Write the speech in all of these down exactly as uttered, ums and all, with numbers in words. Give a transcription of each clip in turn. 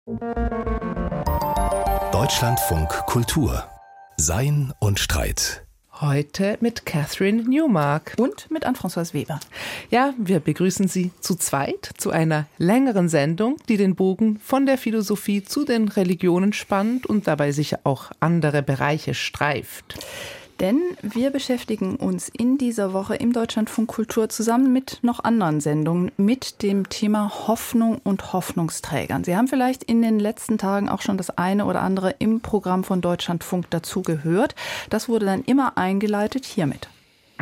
Deutschlandfunk Kultur. Sein und Streit. Heute mit Catherine Newmark. Und mit Anne-Françoise Weber. Ja, wir begrüßen Sie zu zweit zu einer längeren Sendung, die den Bogen von der Philosophie zu den Religionen spannt und dabei sicher auch andere Bereiche streift. Denn wir beschäftigen uns in dieser Woche im Deutschlandfunk Kultur zusammen mit noch anderen Sendungen mit dem Thema Hoffnung und Hoffnungsträgern. Sie haben vielleicht in den letzten Tagen auch schon das eine oder andere im Programm von Deutschlandfunk dazu gehört. Das wurde dann immer eingeleitet hiermit.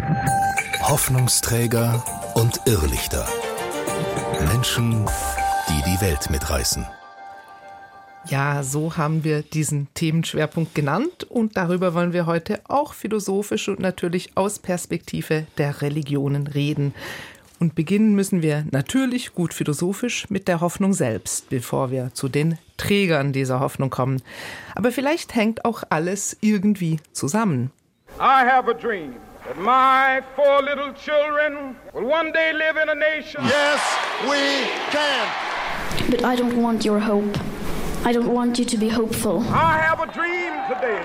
Hoffnungsträger und Irrlichter. Menschen, die die Welt mitreißen. Ja, so haben wir diesen Themenschwerpunkt genannt und darüber wollen wir heute auch philosophisch und natürlich aus Perspektive der Religionen reden. Und beginnen müssen wir natürlich gut philosophisch mit der Hoffnung selbst, bevor wir zu den Trägern dieser Hoffnung kommen. Aber vielleicht hängt auch alles irgendwie zusammen. I have a dream that my four little children will one day live in a nation. Yes, we can. But I don't want your hope. I don't want you to be hopeful. I have a dream today.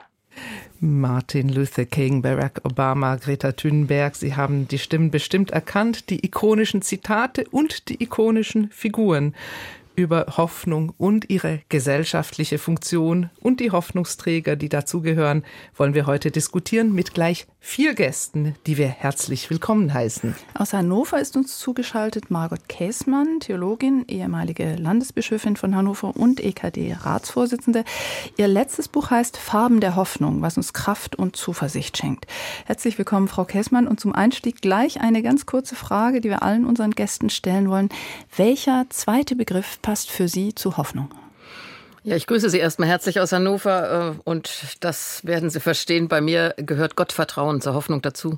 Martin Luther King, Barack Obama, Greta Thunberg, Sie haben die Stimmen bestimmt erkannt, die ikonischen Zitate und die ikonischen Figuren. Über Hoffnung und ihre gesellschaftliche Funktion und die Hoffnungsträger, die dazugehören, wollen wir heute diskutieren mit gleich vier Gästen, die wir herzlich willkommen heißen. Aus Hannover ist uns zugeschaltet Margot Käßmann, Theologin, ehemalige Landesbischöfin von Hannover und E K D-Ratsvorsitzende. Ihr letztes Buch heißt Farben der Hoffnung, was uns Kraft und Zuversicht schenkt. Herzlich willkommen, Frau Käßmann. Und zum Einstieg gleich eine ganz kurze Frage, die wir allen unseren Gästen stellen wollen. Welcher zweite Begriff passt für Sie zu Hoffnung? Ja, ich grüße Sie erstmal herzlich aus Hannover und das werden Sie verstehen, bei mir gehört Gottvertrauen zur Hoffnung dazu.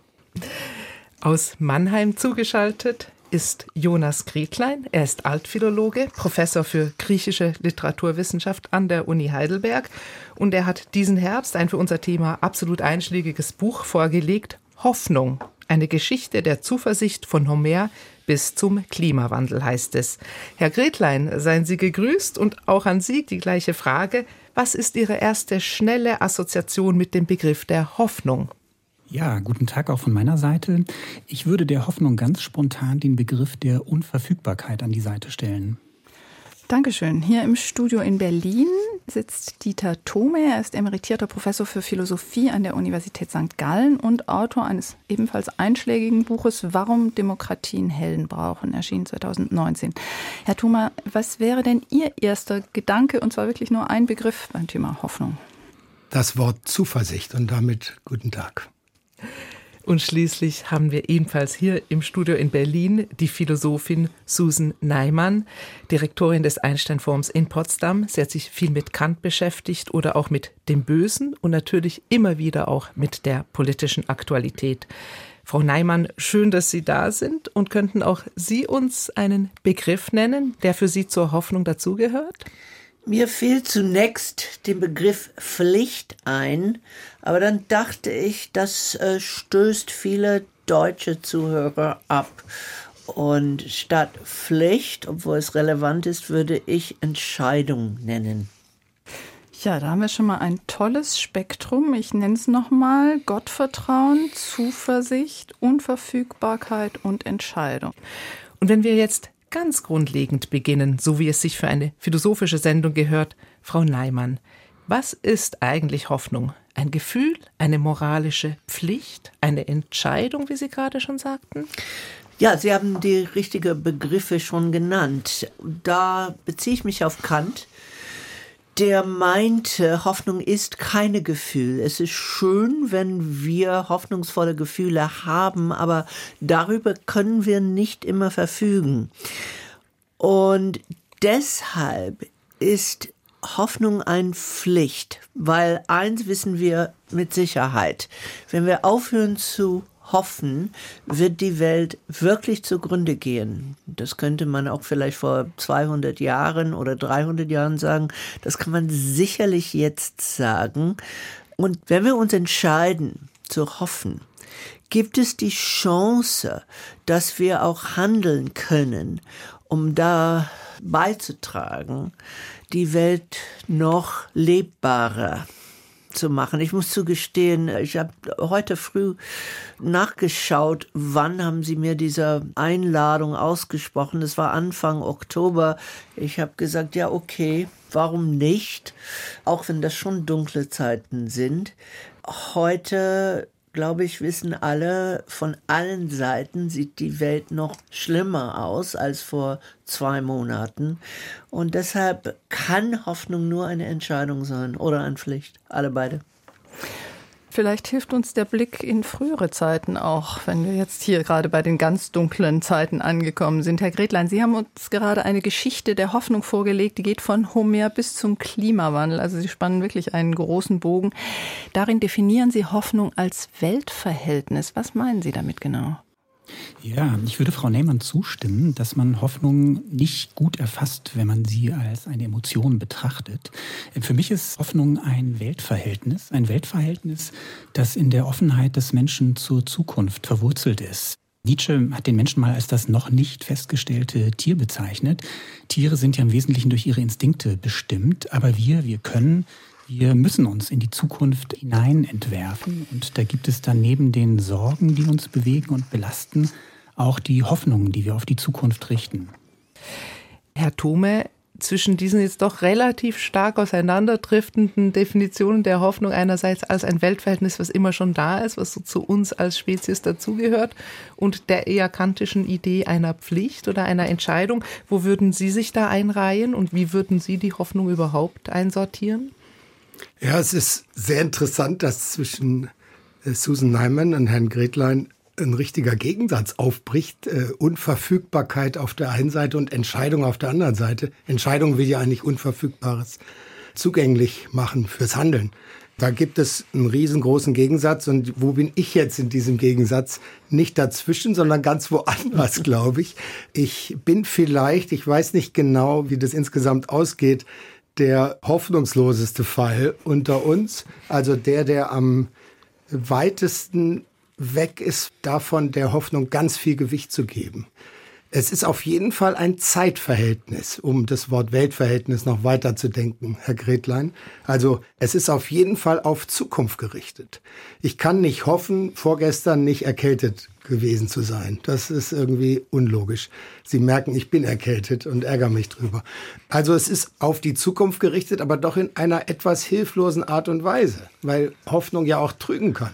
Aus Mannheim zugeschaltet ist Jonas Gretlein. Er ist Altphilologe, Professor für griechische Literaturwissenschaft an der Uni Heidelberg und er hat diesen Herbst ein für unser Thema absolut einschlägiges Buch vorgelegt, Hoffnung, eine Geschichte der Zuversicht von Homer bis zum Klimawandel, heißt es. Herr Gretlein, seien Sie gegrüßt und auch an Sie die gleiche Frage. Was ist Ihre erste schnelle Assoziation mit dem Begriff der Hoffnung? Ja, guten Tag auch von meiner Seite. Ich würde der Hoffnung ganz spontan den Begriff der Unverfügbarkeit an die Seite stellen. Dankeschön. Hier im Studio in Berlin sitzt Dieter Thome. Er ist emeritierter Professor für Philosophie an der Universität Sankt Gallen und Autor eines ebenfalls einschlägigen Buches Warum Demokratien Helden brauchen, erschienen zweitausendneunzehn. Herr Thome, was wäre denn Ihr erster Gedanke, und zwar wirklich nur ein Begriff beim Thema Hoffnung? Das Wort Zuversicht und damit guten Tag. Und schließlich haben wir ebenfalls hier im Studio in Berlin die Philosophin Susan Neiman, Direktorin des Einstein-Forums in Potsdam. Sie hat sich viel mit Kant beschäftigt oder auch mit dem Bösen und natürlich immer wieder auch mit der politischen Aktualität. Frau Neiman, schön, dass Sie da sind und könnten auch Sie uns einen Begriff nennen, der für Sie zur Hoffnung dazugehört? Mir fiel zunächst den Begriff Pflicht ein, aber dann dachte ich, das äh, stößt viele deutsche Zuhörer ab. Und statt Pflicht, obwohl es relevant ist, würde ich Entscheidung nennen. Ja, da haben wir schon mal ein tolles Spektrum. Ich nenne es nochmal: Gottvertrauen, Zuversicht, Unverfügbarkeit und Entscheidung. Und wenn wir jetzt ganz grundlegend beginnen, so wie es sich für eine philosophische Sendung gehört, Frau Neiman, was ist eigentlich Hoffnung? Ein Gefühl, eine moralische Pflicht, eine Entscheidung, wie Sie gerade schon sagten? Ja, Sie haben die richtigen Begriffe schon genannt. Da beziehe ich mich auf Kant. Der meinte, Hoffnung ist keine Gefühl. Es ist schön, wenn wir hoffnungsvolle Gefühle haben, aber darüber können wir nicht immer verfügen. Und deshalb ist Hoffnung eine Pflicht, weil eins wissen wir mit Sicherheit: Wenn wir aufhören zu hoffen, wird die Welt wirklich zugrunde gehen. Das könnte man auch vielleicht vor zweihundert Jahren oder dreihundert Jahren sagen. Das kann man sicherlich jetzt sagen. Und wenn wir uns entscheiden zu hoffen, gibt es die Chance, dass wir auch handeln können, um da beizutragen, die Welt noch lebbarer zu machen. Ich muss zugestehen, ich habe heute früh nachgeschaut, wann haben Sie mir diese Einladung ausgesprochen. Es war Anfang Oktober. Ich habe gesagt, ja okay, warum nicht? Auch wenn das schon dunkle Zeiten sind. Heute, glaube ich, wissen alle, von allen Seiten sieht die Welt noch schlimmer aus als vor zwei Monaten. Und deshalb kann Hoffnung nur eine Entscheidung sein oder eine Pflicht. Alle beide. Vielleicht hilft uns der Blick in frühere Zeiten auch, wenn wir jetzt hier gerade bei den ganz dunklen Zeiten angekommen sind. Herr Gretlein, Sie haben uns gerade eine Geschichte der Hoffnung vorgelegt, die geht von Homer bis zum Klimawandel. Also Sie spannen wirklich einen großen Bogen. Darin definieren Sie Hoffnung als Weltverhältnis. Was meinen Sie damit genau? Ja, ich würde Frau Neymann zustimmen, dass man Hoffnung nicht gut erfasst, wenn man sie als eine Emotion betrachtet. Für mich ist Hoffnung ein Weltverhältnis, ein Weltverhältnis, das in der Offenheit des Menschen zur Zukunft verwurzelt ist. Nietzsche hat den Menschen mal als das noch nicht festgestellte Tier bezeichnet. Tiere sind ja im Wesentlichen durch ihre Instinkte bestimmt, aber wir, wir können Wir müssen uns in die Zukunft hinein entwerfen und da gibt es dann neben den Sorgen, die uns bewegen und belasten, auch die Hoffnungen, die wir auf die Zukunft richten. Herr Thome, zwischen diesen jetzt doch relativ stark auseinanderdriftenden Definitionen der Hoffnung einerseits als ein Weltverhältnis, was immer schon da ist, was so zu uns als Spezies dazugehört, und der eher kantischen Idee einer Pflicht oder einer Entscheidung, wo würden Sie sich da einreihen und wie würden Sie die Hoffnung überhaupt einsortieren? Ja, es ist sehr interessant, dass zwischen Susan Neiman und Herrn Gretlein ein richtiger Gegensatz aufbricht. Äh, Unverfügbarkeit auf der einen Seite und Entscheidung auf der anderen Seite. Entscheidung will ja eigentlich Unverfügbares zugänglich machen fürs Handeln. Da gibt es einen riesengroßen Gegensatz. Und wo bin ich jetzt in diesem Gegensatz? Nicht dazwischen, sondern ganz woanders, glaube ich. Ich bin vielleicht, ich weiß nicht genau, wie das insgesamt ausgeht, der hoffnungsloseste Fall unter uns, also der, der am weitesten weg ist, davon der Hoffnung ganz viel Gewicht zu geben. Es ist auf jeden Fall ein Zeitverhältnis, um das Wort Weltverhältnis noch weiter zu denken, Herr Gretlein. Also es ist auf jeden Fall auf Zukunft gerichtet. Ich kann nicht hoffen, vorgestern nicht erkältet gewesen zu sein. Das ist irgendwie unlogisch. Sie merken, ich bin erkältet und ärgere mich drüber. Also es ist auf die Zukunft gerichtet, aber doch in einer etwas hilflosen Art und Weise, weil Hoffnung ja auch trügen kann.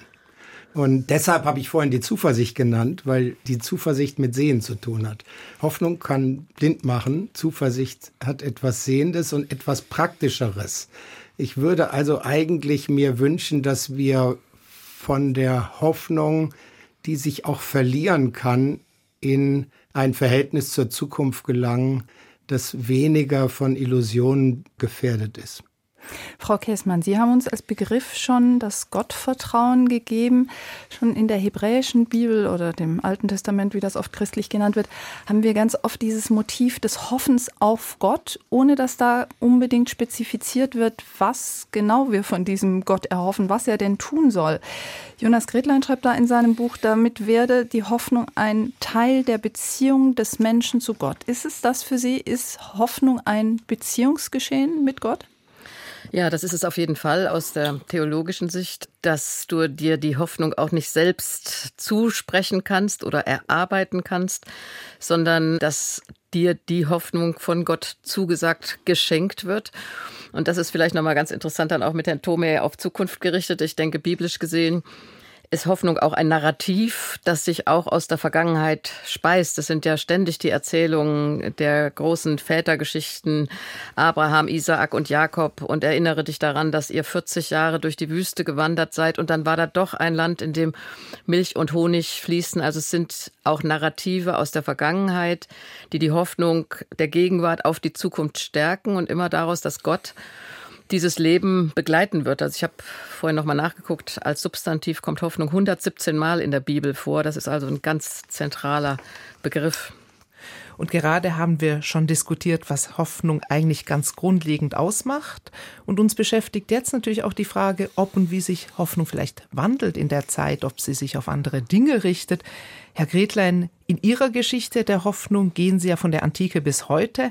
Und deshalb habe ich vorhin die Zuversicht genannt, weil die Zuversicht mit Sehen zu tun hat. Hoffnung kann blind machen, Zuversicht hat etwas Sehendes und etwas Praktischeres. Ich würde also eigentlich mir wünschen, dass wir von der Hoffnung, die sich auch verlieren kann, in ein Verhältnis zur Zukunft gelangen, das weniger von Illusionen gefährdet ist. Frau Käßmann, Sie haben uns als Begriff schon das Gottvertrauen gegeben. Schon in der hebräischen Bibel oder dem Alten Testament, wie das oft christlich genannt wird, haben wir ganz oft dieses Motiv des Hoffens auf Gott, ohne dass da unbedingt spezifiziert wird, was genau wir von diesem Gott erhoffen, was er denn tun soll. Jonas Gretlein schreibt da in seinem Buch, damit werde die Hoffnung ein Teil der Beziehung des Menschen zu Gott. Ist es das für Sie? Ist Hoffnung ein Beziehungsgeschehen mit Gott? Ja, das ist es auf jeden Fall aus der theologischen Sicht, dass du dir die Hoffnung auch nicht selbst zusprechen kannst oder erarbeiten kannst, sondern dass dir die Hoffnung von Gott zugesagt, geschenkt wird. Und das ist vielleicht nochmal ganz interessant dann auch mit Herrn Thome auf Zukunft gerichtet. Ich denke, biblisch gesehen ist Hoffnung auch ein Narrativ, das sich auch aus der Vergangenheit speist. Das sind ja ständig die Erzählungen der großen Vätergeschichten Abraham, Isaak und Jakob. Und erinnere dich daran, dass ihr vierzig Jahre durch die Wüste gewandert seid und dann war da doch ein Land, in dem Milch und Honig fließen. Also es sind auch Narrative aus der Vergangenheit, die die Hoffnung der Gegenwart auf die Zukunft stärken und immer daraus, dass Gott dieses Leben begleiten wird. Also ich habe vorhin noch mal nachgeguckt, als Substantiv kommt Hoffnung hundertsiebzehn Mal in der Bibel vor. Das ist also ein ganz zentraler Begriff. Und gerade haben wir schon diskutiert, was Hoffnung eigentlich ganz grundlegend ausmacht. Und uns beschäftigt jetzt natürlich auch die Frage, ob und wie sich Hoffnung vielleicht wandelt in der Zeit, ob sie sich auf andere Dinge richtet. Herr Gretlein, in Ihrer Geschichte der Hoffnung gehen Sie ja von der Antike bis heute.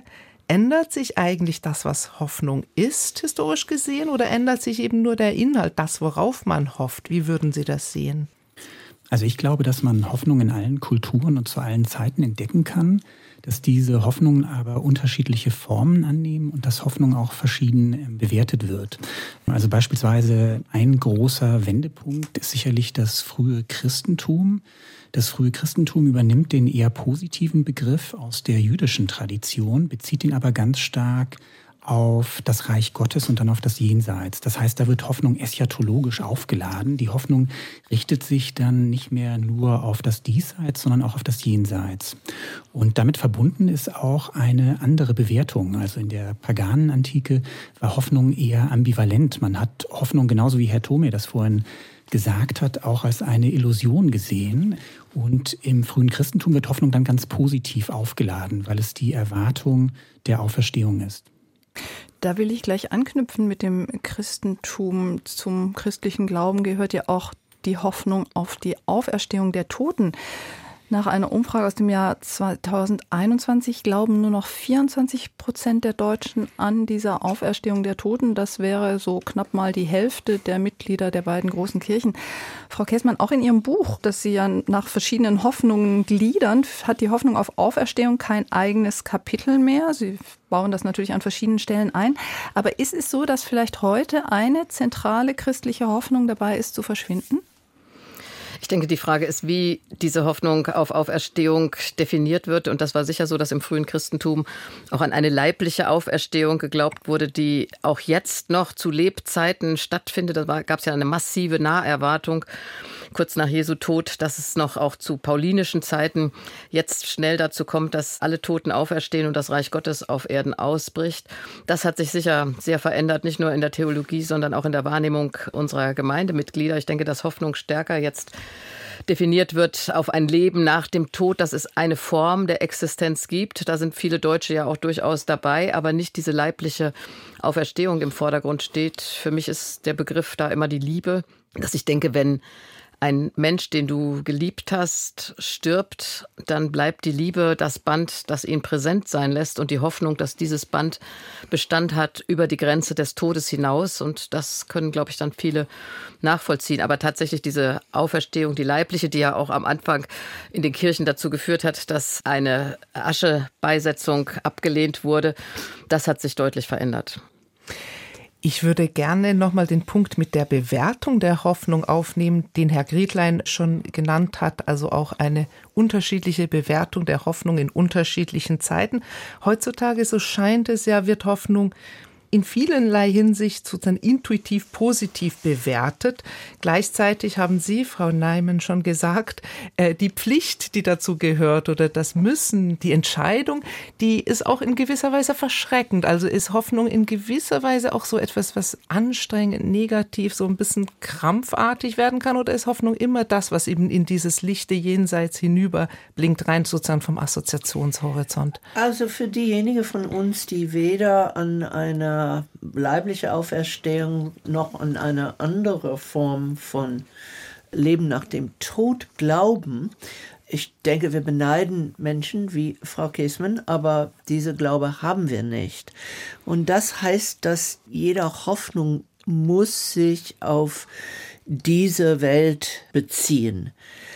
Ändert sich eigentlich das, was Hoffnung ist, historisch gesehen, oder ändert sich eben nur der Inhalt, das, worauf man hofft? Wie würden Sie das sehen? Also ich glaube, dass man Hoffnung in allen Kulturen und zu allen Zeiten entdecken kann, dass diese Hoffnungen aber unterschiedliche Formen annehmen und dass Hoffnung auch verschieden bewertet wird. Also beispielsweise ein großer Wendepunkt ist sicherlich das frühe Christentum. Das frühe Christentum übernimmt den eher positiven Begriff aus der jüdischen Tradition, bezieht ihn aber ganz stark auf das Reich Gottes und dann auf das Jenseits. Das heißt, da wird Hoffnung eschatologisch aufgeladen. Die Hoffnung richtet sich dann nicht mehr nur auf das Diesseits, sondern auch auf das Jenseits. Und damit verbunden ist auch eine andere Bewertung. Also in der paganen Antike war Hoffnung eher ambivalent. Man hat Hoffnung, genauso wie Herr Thome das vorhin gesagt hat, auch als eine Illusion gesehen. Und im frühen Christentum wird Hoffnung dann ganz positiv aufgeladen, weil es die Erwartung der Auferstehung ist. Da will ich gleich anknüpfen mit dem Christentum. Zum christlichen Glauben gehört ja auch die Hoffnung auf die Auferstehung der Toten. Nach einer Umfrage aus dem Jahr zweitausendeinundzwanzig glauben nur noch vierundzwanzig Prozent der Deutschen an dieser Auferstehung der Toten. Das wäre so knapp mal die Hälfte der Mitglieder der beiden großen Kirchen. Frau Käßmann, auch in Ihrem Buch, das Sie ja nach verschiedenen Hoffnungen gliedern, hat die Hoffnung auf Auferstehung kein eigenes Kapitel mehr. Sie bauen das natürlich an verschiedenen Stellen ein. Aber ist es so, dass vielleicht heute eine zentrale christliche Hoffnung dabei ist, zu verschwinden? Ich denke, die Frage ist, wie diese Hoffnung auf Auferstehung definiert wird. Und das war sicher so, dass im frühen Christentum auch an eine leibliche Auferstehung geglaubt wurde, die auch jetzt noch zu Lebzeiten stattfindet. Da gab es ja eine massive Naherwartung kurz nach Jesu Tod, dass es noch auch zu paulinischen Zeiten jetzt schnell dazu kommt, dass alle Toten auferstehen und das Reich Gottes auf Erden ausbricht. Das hat sich sicher sehr verändert, nicht nur in der Theologie, sondern auch in der Wahrnehmung unserer Gemeindemitglieder. Ich denke, dass Hoffnung stärker jetzt definiert wird auf ein Leben nach dem Tod, dass es eine Form der Existenz gibt. Da sind viele Deutsche ja auch durchaus dabei, aber nicht diese leibliche Auferstehung im Vordergrund steht. Für mich ist der Begriff da immer die Liebe, dass ich denke, wenn ein Mensch, den du geliebt hast, stirbt, dann bleibt die Liebe das Band, das ihn präsent sein lässt und die Hoffnung, dass dieses Band Bestand hat über die Grenze des Todes hinaus. Und das können, glaube ich, dann viele nachvollziehen. Aber tatsächlich diese Auferstehung, die leibliche, die ja auch am Anfang in den Kirchen dazu geführt hat, dass eine Aschebeisetzung abgelehnt wurde, das hat sich deutlich verändert. Ich würde gerne nochmal den Punkt mit der Bewertung der Hoffnung aufnehmen, den Herr Gretlein schon genannt hat, also auch eine unterschiedliche Bewertung der Hoffnung in unterschiedlichen Zeiten. Heutzutage, so scheint es ja, wird Hoffnung in vielerlei Hinsicht sozusagen intuitiv positiv bewertet. Gleichzeitig haben Sie, Frau Neiman, schon gesagt, äh, die Pflicht, die dazu gehört oder das Müssen, die Entscheidung, die ist auch in gewisser Weise verschreckend. Also ist Hoffnung in gewisser Weise auch so etwas, was anstrengend, negativ, so ein bisschen krampfartig werden kann? Oder ist Hoffnung immer das, was eben in dieses lichte Jenseits hinüber blinkt, rein sozusagen vom Assoziationshorizont? Also für diejenigen von uns, die weder an einer leibliche Auferstehung noch an eine andere Form von Leben nach dem Tod glauben. Ich denke, wir beneiden Menschen wie Frau Käßmann, aber diese Glaube haben wir nicht. Und das heißt, dass jede Hoffnung muss sich auf diese Welt beziehen.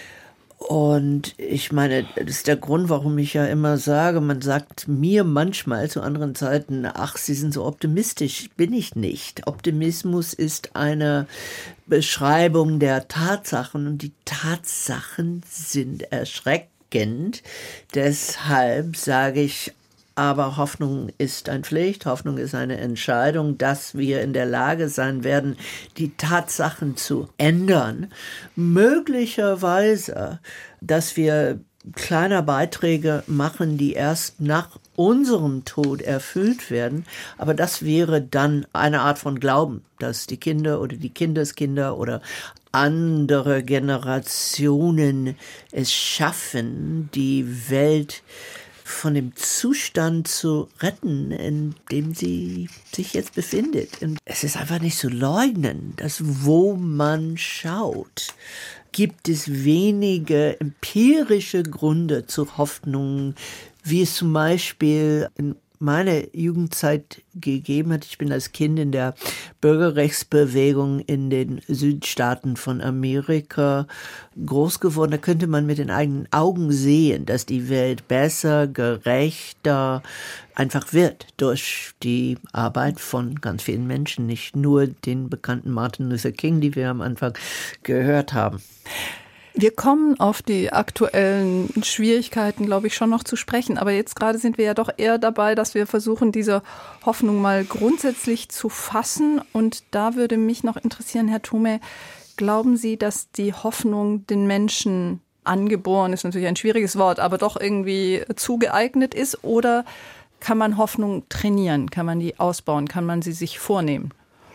Und ich meine, das ist der Grund, warum ich ja immer sage, man sagt mir manchmal zu anderen Zeiten, ach, Sie sind so optimistisch. Bin ich nicht. Optimismus ist eine Beschreibung der Tatsachen und die Tatsachen sind erschreckend. Deshalb sage ich, aber Hoffnung ist eine Pflicht, Hoffnung ist eine Entscheidung, dass wir in der Lage sein werden, die Tatsachen zu ändern. Möglicherweise, dass wir kleine Beiträge machen, die erst nach unserem Tod erfüllt werden. Aber das wäre dann eine Art von Glauben, dass die Kinder oder die Kindeskinder oder andere Generationen es schaffen, die Welt von dem Zustand zu retten, in dem sie sich jetzt befindet. Und es ist einfach nicht zu leugnen, dass wo man schaut, gibt es wenige empirische Gründe zur Hoffnung, wie es zum Beispiel in meine Jugendzeit gegeben hat. Ich bin als Kind in der Bürgerrechtsbewegung in den Südstaaten von Amerika groß geworden. Da könnte man mit den eigenen Augen sehen, dass die Welt besser, gerechter einfach wird durch die Arbeit von ganz vielen Menschen, nicht nur den bekannten Martin Luther King, die wir am Anfang gehört haben. Wir kommen auf die aktuellen Schwierigkeiten, glaube ich, schon noch zu sprechen. Aber jetzt gerade sind wir ja doch eher dabei, dass wir versuchen, diese Hoffnung mal grundsätzlich zu fassen. Und da würde mich noch interessieren, Herr Thome, glauben Sie, dass die Hoffnung den Menschen angeboren ist, natürlich ein schwieriges Wort, aber doch irgendwie zugeeignet ist? Oder kann man Hoffnung trainieren? Kann man die ausbauen? Kann man sie sich vornehmen?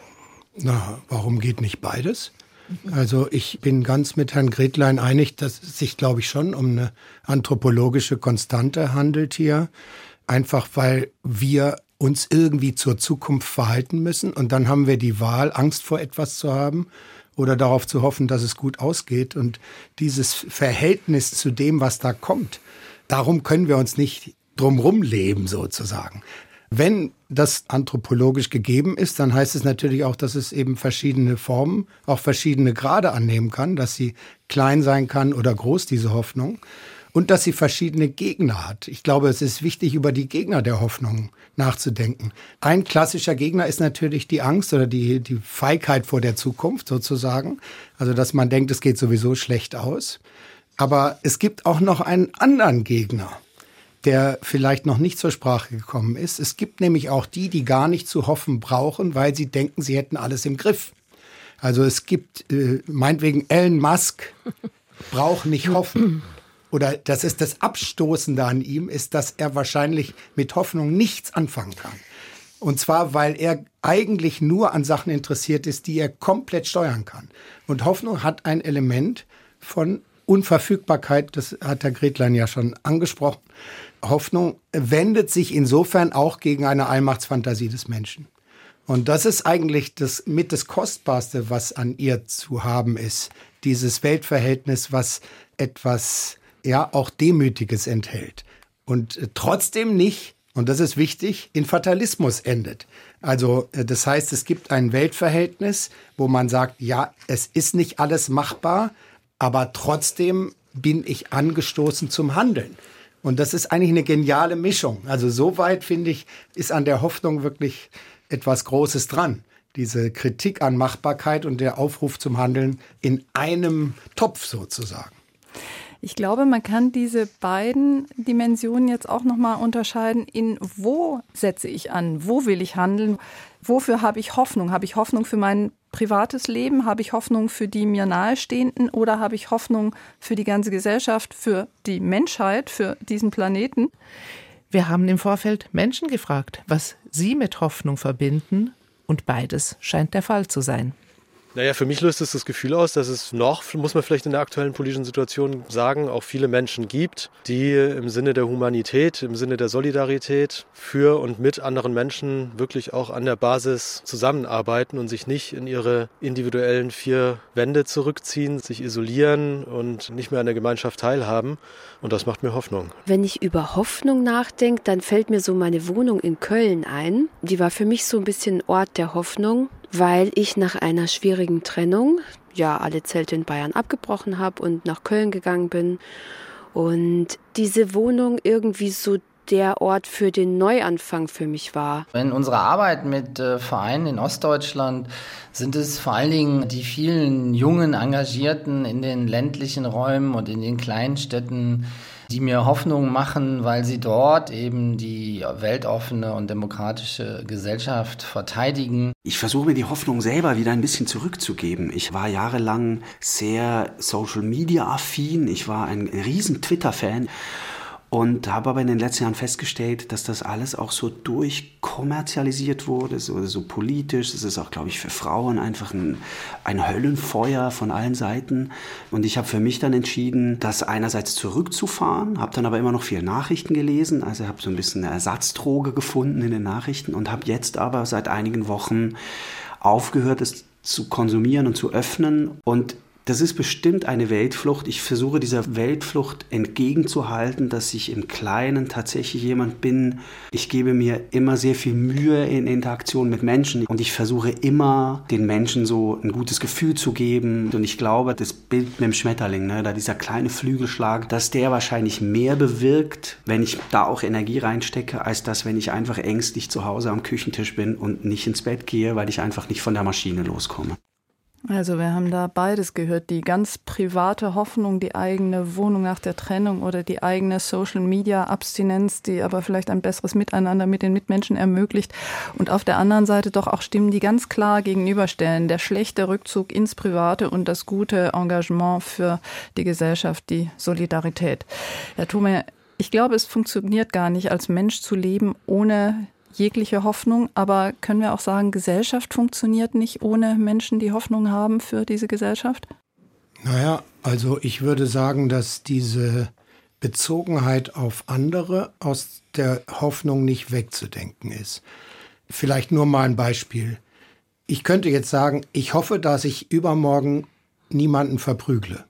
Na, warum geht nicht beides? Also ich bin ganz mit Herrn Gretlein einig, dass es sich, glaube ich, schon um eine anthropologische Konstante handelt hier. Einfach weil wir uns irgendwie zur Zukunft verhalten müssen. Und dann haben wir die Wahl, Angst vor etwas zu haben oder darauf zu hoffen, dass es gut ausgeht. Und dieses Verhältnis zu dem, was da kommt, darum können wir uns nicht drumherum leben sozusagen. Wenn das anthropologisch gegeben ist, dann heißt es natürlich auch, dass es eben verschiedene Formen, auch verschiedene Grade annehmen kann, dass sie klein sein kann oder groß, diese Hoffnung, und dass sie verschiedene Gegner hat. Ich glaube, es ist wichtig, über die Gegner der Hoffnung nachzudenken. Ein klassischer Gegner ist natürlich die Angst oder die, die Feigheit vor der Zukunft sozusagen. Also, dass man denkt, es geht sowieso schlecht aus. Aber es gibt auch noch einen anderen Gegner, der vielleicht noch nicht zur Sprache gekommen ist. Es gibt nämlich auch die, die gar nicht zu hoffen brauchen, weil sie denken, sie hätten alles im Griff. Also es gibt, äh, meinetwegen Elon Musk braucht nicht hoffen. Oder das ist das Abstoßende an ihm, ist, dass er wahrscheinlich mit Hoffnung nichts anfangen kann. Und zwar, weil er eigentlich nur an Sachen interessiert ist, die er komplett steuern kann. Und Hoffnung hat ein Element von Unverfügbarkeit, das hat Herr Gretlein ja schon angesprochen. Hoffnung wendet sich insofern auch gegen eine Allmachtsfantasie des Menschen. Und das ist eigentlich das mit das Kostbarste, was an ihr zu haben ist. Dieses Weltverhältnis, was etwas, ja, auch Demütiges enthält. Und trotzdem nicht, und das ist wichtig, in Fatalismus endet. Also das heißt, es gibt ein Weltverhältnis, wo man sagt, ja, es ist nicht alles machbar, aber trotzdem bin ich angestoßen zum Handeln. Und das ist eigentlich eine geniale Mischung. Also soweit, finde ich, ist an der Hoffnung wirklich etwas Großes dran. Diese Kritik an Machbarkeit und der Aufruf zum Handeln in einem Topf sozusagen. Ich glaube, man kann diese beiden Dimensionen jetzt auch nochmal unterscheiden in wo setze ich an, wo will ich handeln, wofür habe ich Hoffnung? Habe ich Hoffnung für mein privates Leben? Habe ich Hoffnung für die mir Nahestehenden? Oder habe ich Hoffnung für die ganze Gesellschaft, für die Menschheit, für diesen Planeten? Wir haben im Vorfeld Menschen gefragt, was sie mit Hoffnung verbinden. Und beides scheint der Fall zu sein. Naja, für mich löst es das Gefühl aus, dass es noch, muss man vielleicht in der aktuellen politischen Situation sagen, auch viele Menschen gibt, die im Sinne der Humanität, im Sinne der Solidarität für und mit anderen Menschen wirklich auch an der Basis zusammenarbeiten und sich nicht in ihre individuellen vier Wände zurückziehen, sich isolieren und nicht mehr an der Gemeinschaft teilhaben. Und das macht mir Hoffnung. Wenn ich über Hoffnung nachdenke, dann fällt mir so meine Wohnung in Köln ein. Die war für mich so ein bisschen Ort der Hoffnung, weil ich nach einer schwierigen Trennung ja alle Zelte in Bayern abgebrochen habe und nach Köln gegangen bin. Und diese Wohnung irgendwie so der Ort für den Neuanfang für mich war. In unserer Arbeit mit äh, Vereinen in Ostdeutschland sind es vor allen Dingen die vielen jungen Engagierten in den ländlichen Räumen und in den kleinen Städten, die mir Hoffnung machen, weil sie dort eben die weltoffene und demokratische Gesellschaft verteidigen. Ich versuche mir die Hoffnung selber wieder ein bisschen zurückzugeben. Ich war jahrelang sehr Social-Media-affin. Ich war ein riesen Twitter-Fan. Und habe aber in den letzten Jahren festgestellt, dass das alles auch so durchkommerzialisiert wurde, so, so politisch. Es ist auch, glaube ich, für Frauen einfach ein, ein Höllenfeuer von allen Seiten. Und ich habe für mich dann entschieden, das einerseits zurückzufahren, habe dann aber immer noch viel Nachrichten gelesen. Also habe so ein bisschen eine Ersatzdroge gefunden in den Nachrichten und habe jetzt aber seit einigen Wochen aufgehört, es zu konsumieren und zu öffnen und Das ist bestimmt eine Weltflucht. Ich versuche dieser Weltflucht entgegenzuhalten, dass ich im Kleinen tatsächlich jemand bin. Ich gebe mir immer sehr viel Mühe in Interaktion mit Menschen und ich versuche immer, den Menschen so ein gutes Gefühl zu geben. Und ich glaube, das Bild mit dem Schmetterling, ne, da dieser kleine Flügelschlag, dass der wahrscheinlich mehr bewirkt, wenn ich da auch Energie reinstecke, als das, wenn ich einfach ängstlich zu Hause am Küchentisch bin und nicht ins Bett gehe, weil ich einfach nicht von der Maschine loskomme. Also wir haben da beides gehört, die ganz private Hoffnung, die eigene Wohnung nach der Trennung oder die eigene Social-Media-Abstinenz, die aber vielleicht ein besseres Miteinander mit den Mitmenschen ermöglicht. Und auf der anderen Seite doch auch Stimmen, die ganz klar gegenüberstellen, der schlechte Rückzug ins Private und das gute Engagement für die Gesellschaft, die Solidarität. Herr Thome, ich glaube, es funktioniert gar nicht, als Mensch zu leben ohne jegliche Hoffnung, aber können wir auch sagen, Gesellschaft funktioniert nicht ohne Menschen, die Hoffnung haben für diese Gesellschaft? Naja, also ich würde sagen, dass diese Bezogenheit auf andere aus der Hoffnung nicht wegzudenken ist. Vielleicht nur mal ein Beispiel. Ich könnte jetzt sagen, ich hoffe, dass ich übermorgen niemanden verprügle.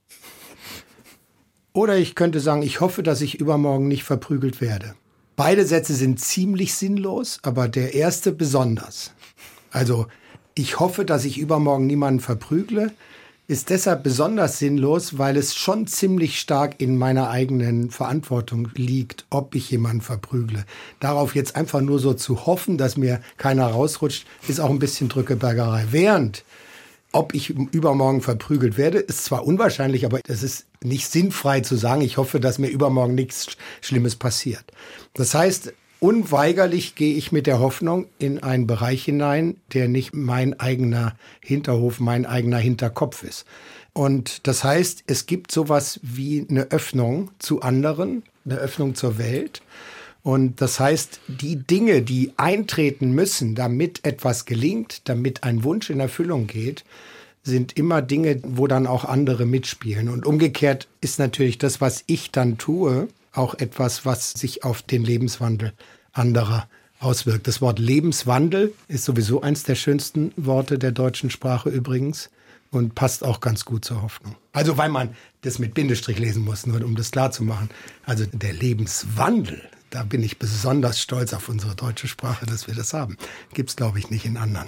Oder ich könnte sagen, ich hoffe, dass ich übermorgen nicht verprügelt werde. Beide Sätze sind ziemlich sinnlos, aber der erste besonders. Also, ich hoffe, dass ich übermorgen niemanden verprügle, ist deshalb besonders sinnlos, weil es schon ziemlich stark in meiner eigenen Verantwortung liegt, ob ich jemanden verprügle. Darauf jetzt einfach nur so zu hoffen, dass mir keiner rausrutscht, ist auch ein bisschen Drückebergerei. Während, ob ich übermorgen verprügelt werde, ist zwar unwahrscheinlich, aber es ist nicht sinnfrei zu sagen, ich hoffe, dass mir übermorgen nichts Schlimmes passiert. Das heißt, unweigerlich gehe ich mit der Hoffnung in einen Bereich hinein, der nicht mein eigener Hinterhof, mein eigener Hinterkopf ist. Und das heißt, es gibt sowas wie eine Öffnung zu anderen, eine Öffnung zur Welt. Und das heißt, die Dinge, die eintreten müssen, damit etwas gelingt, damit ein Wunsch in Erfüllung geht, sind immer Dinge, wo dann auch andere mitspielen. Und umgekehrt ist natürlich das, was ich dann tue, auch etwas, was sich auf den Lebenswandel anderer auswirkt. Das Wort Lebenswandel ist sowieso eins der schönsten Worte der deutschen Sprache übrigens und passt auch ganz gut zur Hoffnung. Also weil man das mit Bindestrich lesen muss, nur um das klar zu machen. Also der Lebenswandel, da bin ich besonders stolz auf unsere deutsche Sprache, dass wir das haben. Gibt's, glaube ich, nicht in anderen.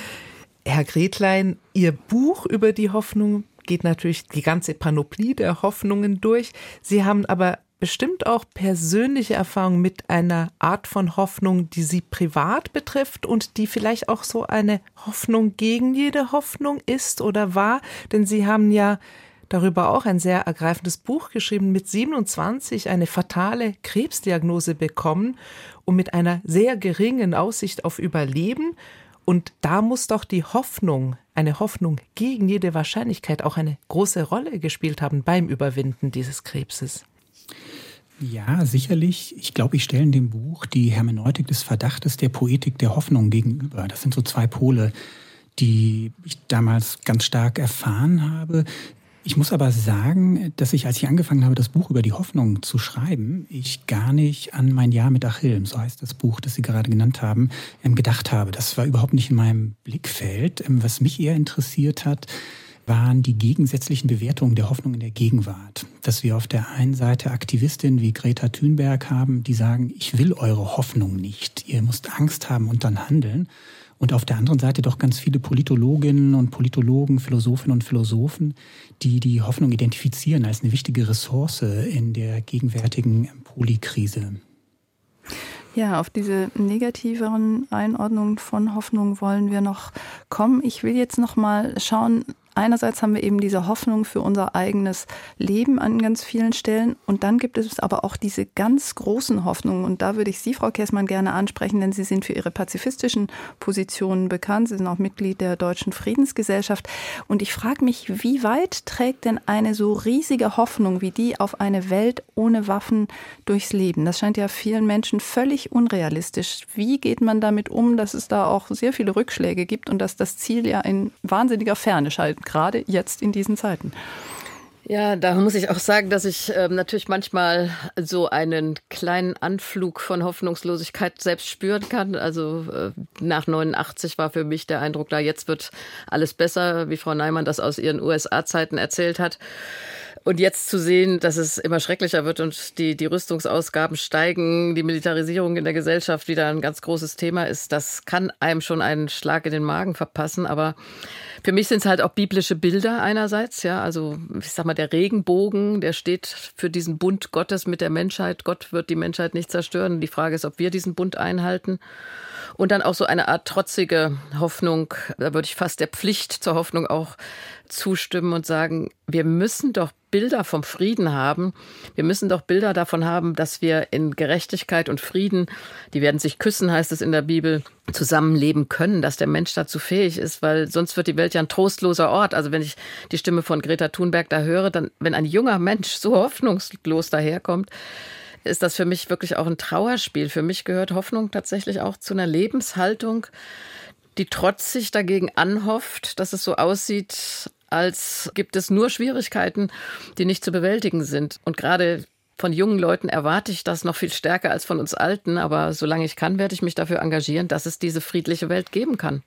Herr Gretlein, Ihr Buch über die Hoffnung geht natürlich die ganze Panoplie der Hoffnungen durch. Sie haben aber bestimmt auch persönliche Erfahrungen mit einer Art von Hoffnung, die Sie privat betrifft und die vielleicht auch so eine Hoffnung gegen jede Hoffnung ist oder war. Denn Sie haben ja darüber auch ein sehr ergreifendes Buch geschrieben, mit siebenundzwanzig eine fatale Krebsdiagnose bekommen und mit einer sehr geringen Aussicht auf Überleben. Und da muss doch die Hoffnung, eine Hoffnung gegen jede Wahrscheinlichkeit auch eine große Rolle gespielt haben beim Überwinden dieses Krebses. Ja, sicherlich. Ich glaube, ich stelle in dem Buch die Hermeneutik des Verdachtes der Poetik der Hoffnung gegenüber. Das sind so zwei Pole, die ich damals ganz stark erfahren habe. Ich muss aber sagen, dass ich, als ich angefangen habe, das Buch über die Hoffnung zu schreiben, ich gar nicht an mein Jahr mit Achilles, so heißt das Buch, das Sie gerade genannt haben, gedacht habe. Das war überhaupt nicht in meinem Blickfeld. Was mich eher interessiert hat, waren die gegensätzlichen Bewertungen der Hoffnung in der Gegenwart. Dass wir auf der einen Seite Aktivistinnen wie Greta Thunberg haben, die sagen, ich will eure Hoffnung nicht, ihr müsst Angst haben und dann handeln. Und auf der anderen Seite doch ganz viele Politologinnen und Politologen, Philosophinnen und Philosophen, die die Hoffnung identifizieren als eine wichtige Ressource in der gegenwärtigen Polikrise. Ja, auf diese negativeren Einordnungen von Hoffnung wollen wir noch kommen. Ich will jetzt noch mal schauen. Einerseits haben wir eben diese Hoffnung für unser eigenes Leben an ganz vielen Stellen und dann gibt es aber auch diese ganz großen Hoffnungen und da würde ich Sie, Frau Kessmann, gerne ansprechen, denn Sie sind für Ihre pazifistischen Positionen bekannt. Sie sind auch Mitglied der Deutschen Friedensgesellschaft und ich frage mich, wie weit trägt denn eine so riesige Hoffnung wie die auf eine Welt ohne Waffen durchs Leben? Das scheint ja vielen Menschen völlig unrealistisch. Wie geht man damit um, dass es da auch sehr viele Rückschläge gibt und dass das Ziel ja in wahnsinniger Ferne scheint? Gerade jetzt in diesen Zeiten. Ja, da muss ich auch sagen, dass ich äh, natürlich manchmal so einen kleinen Anflug von Hoffnungslosigkeit selbst spüren kann. Also äh, nach neunundachtzig war für mich der Eindruck da, jetzt wird alles besser, wie Frau Neiman das aus ihren U S A-Zeiten erzählt hat. Und jetzt zu sehen, dass es immer schrecklicher wird und die, die Rüstungsausgaben steigen, die Militarisierung in der Gesellschaft wieder ein ganz großes Thema ist, das kann einem schon einen Schlag in den Magen verpassen. Aber für mich sind es halt auch biblische Bilder einerseits, ja, also ich sag mal, der Regenbogen, der steht für diesen Bund Gottes mit der Menschheit. Gott wird die Menschheit nicht zerstören. Die Frage ist, ob wir diesen Bund einhalten. Und dann auch so eine Art trotzige Hoffnung, da würde ich fast der Pflicht zur Hoffnung auch zustimmen und sagen, wir müssen doch Bilder vom Frieden haben. Wir müssen doch Bilder davon haben, dass wir in Gerechtigkeit und Frieden, die werden sich küssen, heißt es in der Bibel, zusammenleben können, dass der Mensch dazu fähig ist, weil sonst wird die Welt ja ein trostloser Ort. Also wenn ich die Stimme von Greta Thunberg da höre, dann, wenn ein junger Mensch so hoffnungslos daherkommt, ist das für mich wirklich auch ein Trauerspiel. Für mich gehört Hoffnung tatsächlich auch zu einer Lebenshaltung, die trotzig dagegen anhofft, dass es so aussieht, als gibt es nur Schwierigkeiten, die nicht zu bewältigen sind. Und gerade von jungen Leuten erwarte ich das noch viel stärker als von uns Alten. Aber solange ich kann, werde ich mich dafür engagieren, dass es diese friedliche Welt geben kann.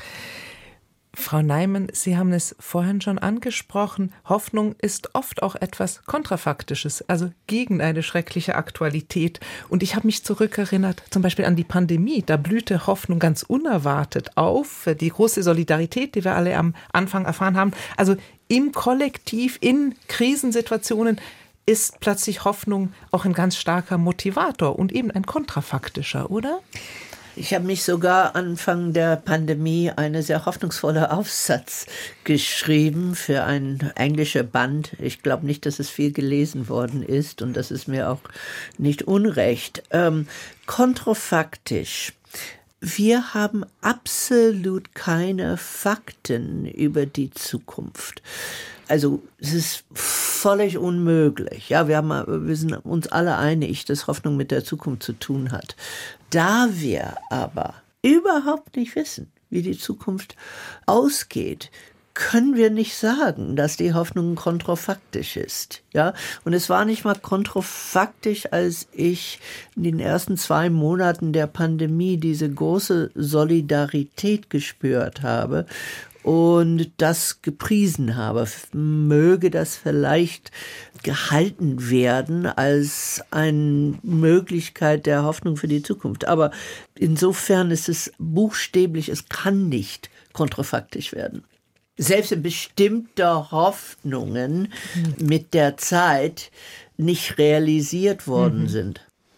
Frau Neiman, Sie haben es vorhin schon angesprochen, Hoffnung ist oft auch etwas Kontrafaktisches, also gegen eine schreckliche Aktualität. Und ich habe mich zurückerinnert, zum Beispiel an die Pandemie, da blühte Hoffnung ganz unerwartet auf, die große Solidarität, die wir alle am Anfang erfahren haben. Also im Kollektiv, in Krisensituationen ist plötzlich Hoffnung auch ein ganz starker Motivator und eben ein kontrafaktischer, oder? Ich habe mich sogar Anfang der Pandemie eine sehr hoffnungsvolle Aufsatz geschrieben für ein englisches Band. Ich glaube nicht, dass es viel gelesen worden ist und das ist mir auch nicht unrecht. Ähm, kontrafaktisch. Wir haben absolut keine Fakten über die Zukunft. Also es ist völlig unmöglich. Ja, wir, haben, wir sind uns alle einig, dass Hoffnung mit der Zukunft zu tun hat. Da wir aber überhaupt nicht wissen, wie die Zukunft ausgeht, können wir nicht sagen, dass die Hoffnung kontrafaktisch ist. Ja, und es war nicht mal kontrafaktisch, als ich in den ersten zwei Monaten der Pandemie diese große Solidarität gespürt habe und das gepriesen habe. Möge das vielleicht gehalten werden als eine Möglichkeit der Hoffnung für die Zukunft. Aber insofern ist es buchstäblich, es kann nicht kontrafaktisch werden. Selbst in bestimmter Hoffnungen mit der Zeit nicht realisiert worden mhm. sind.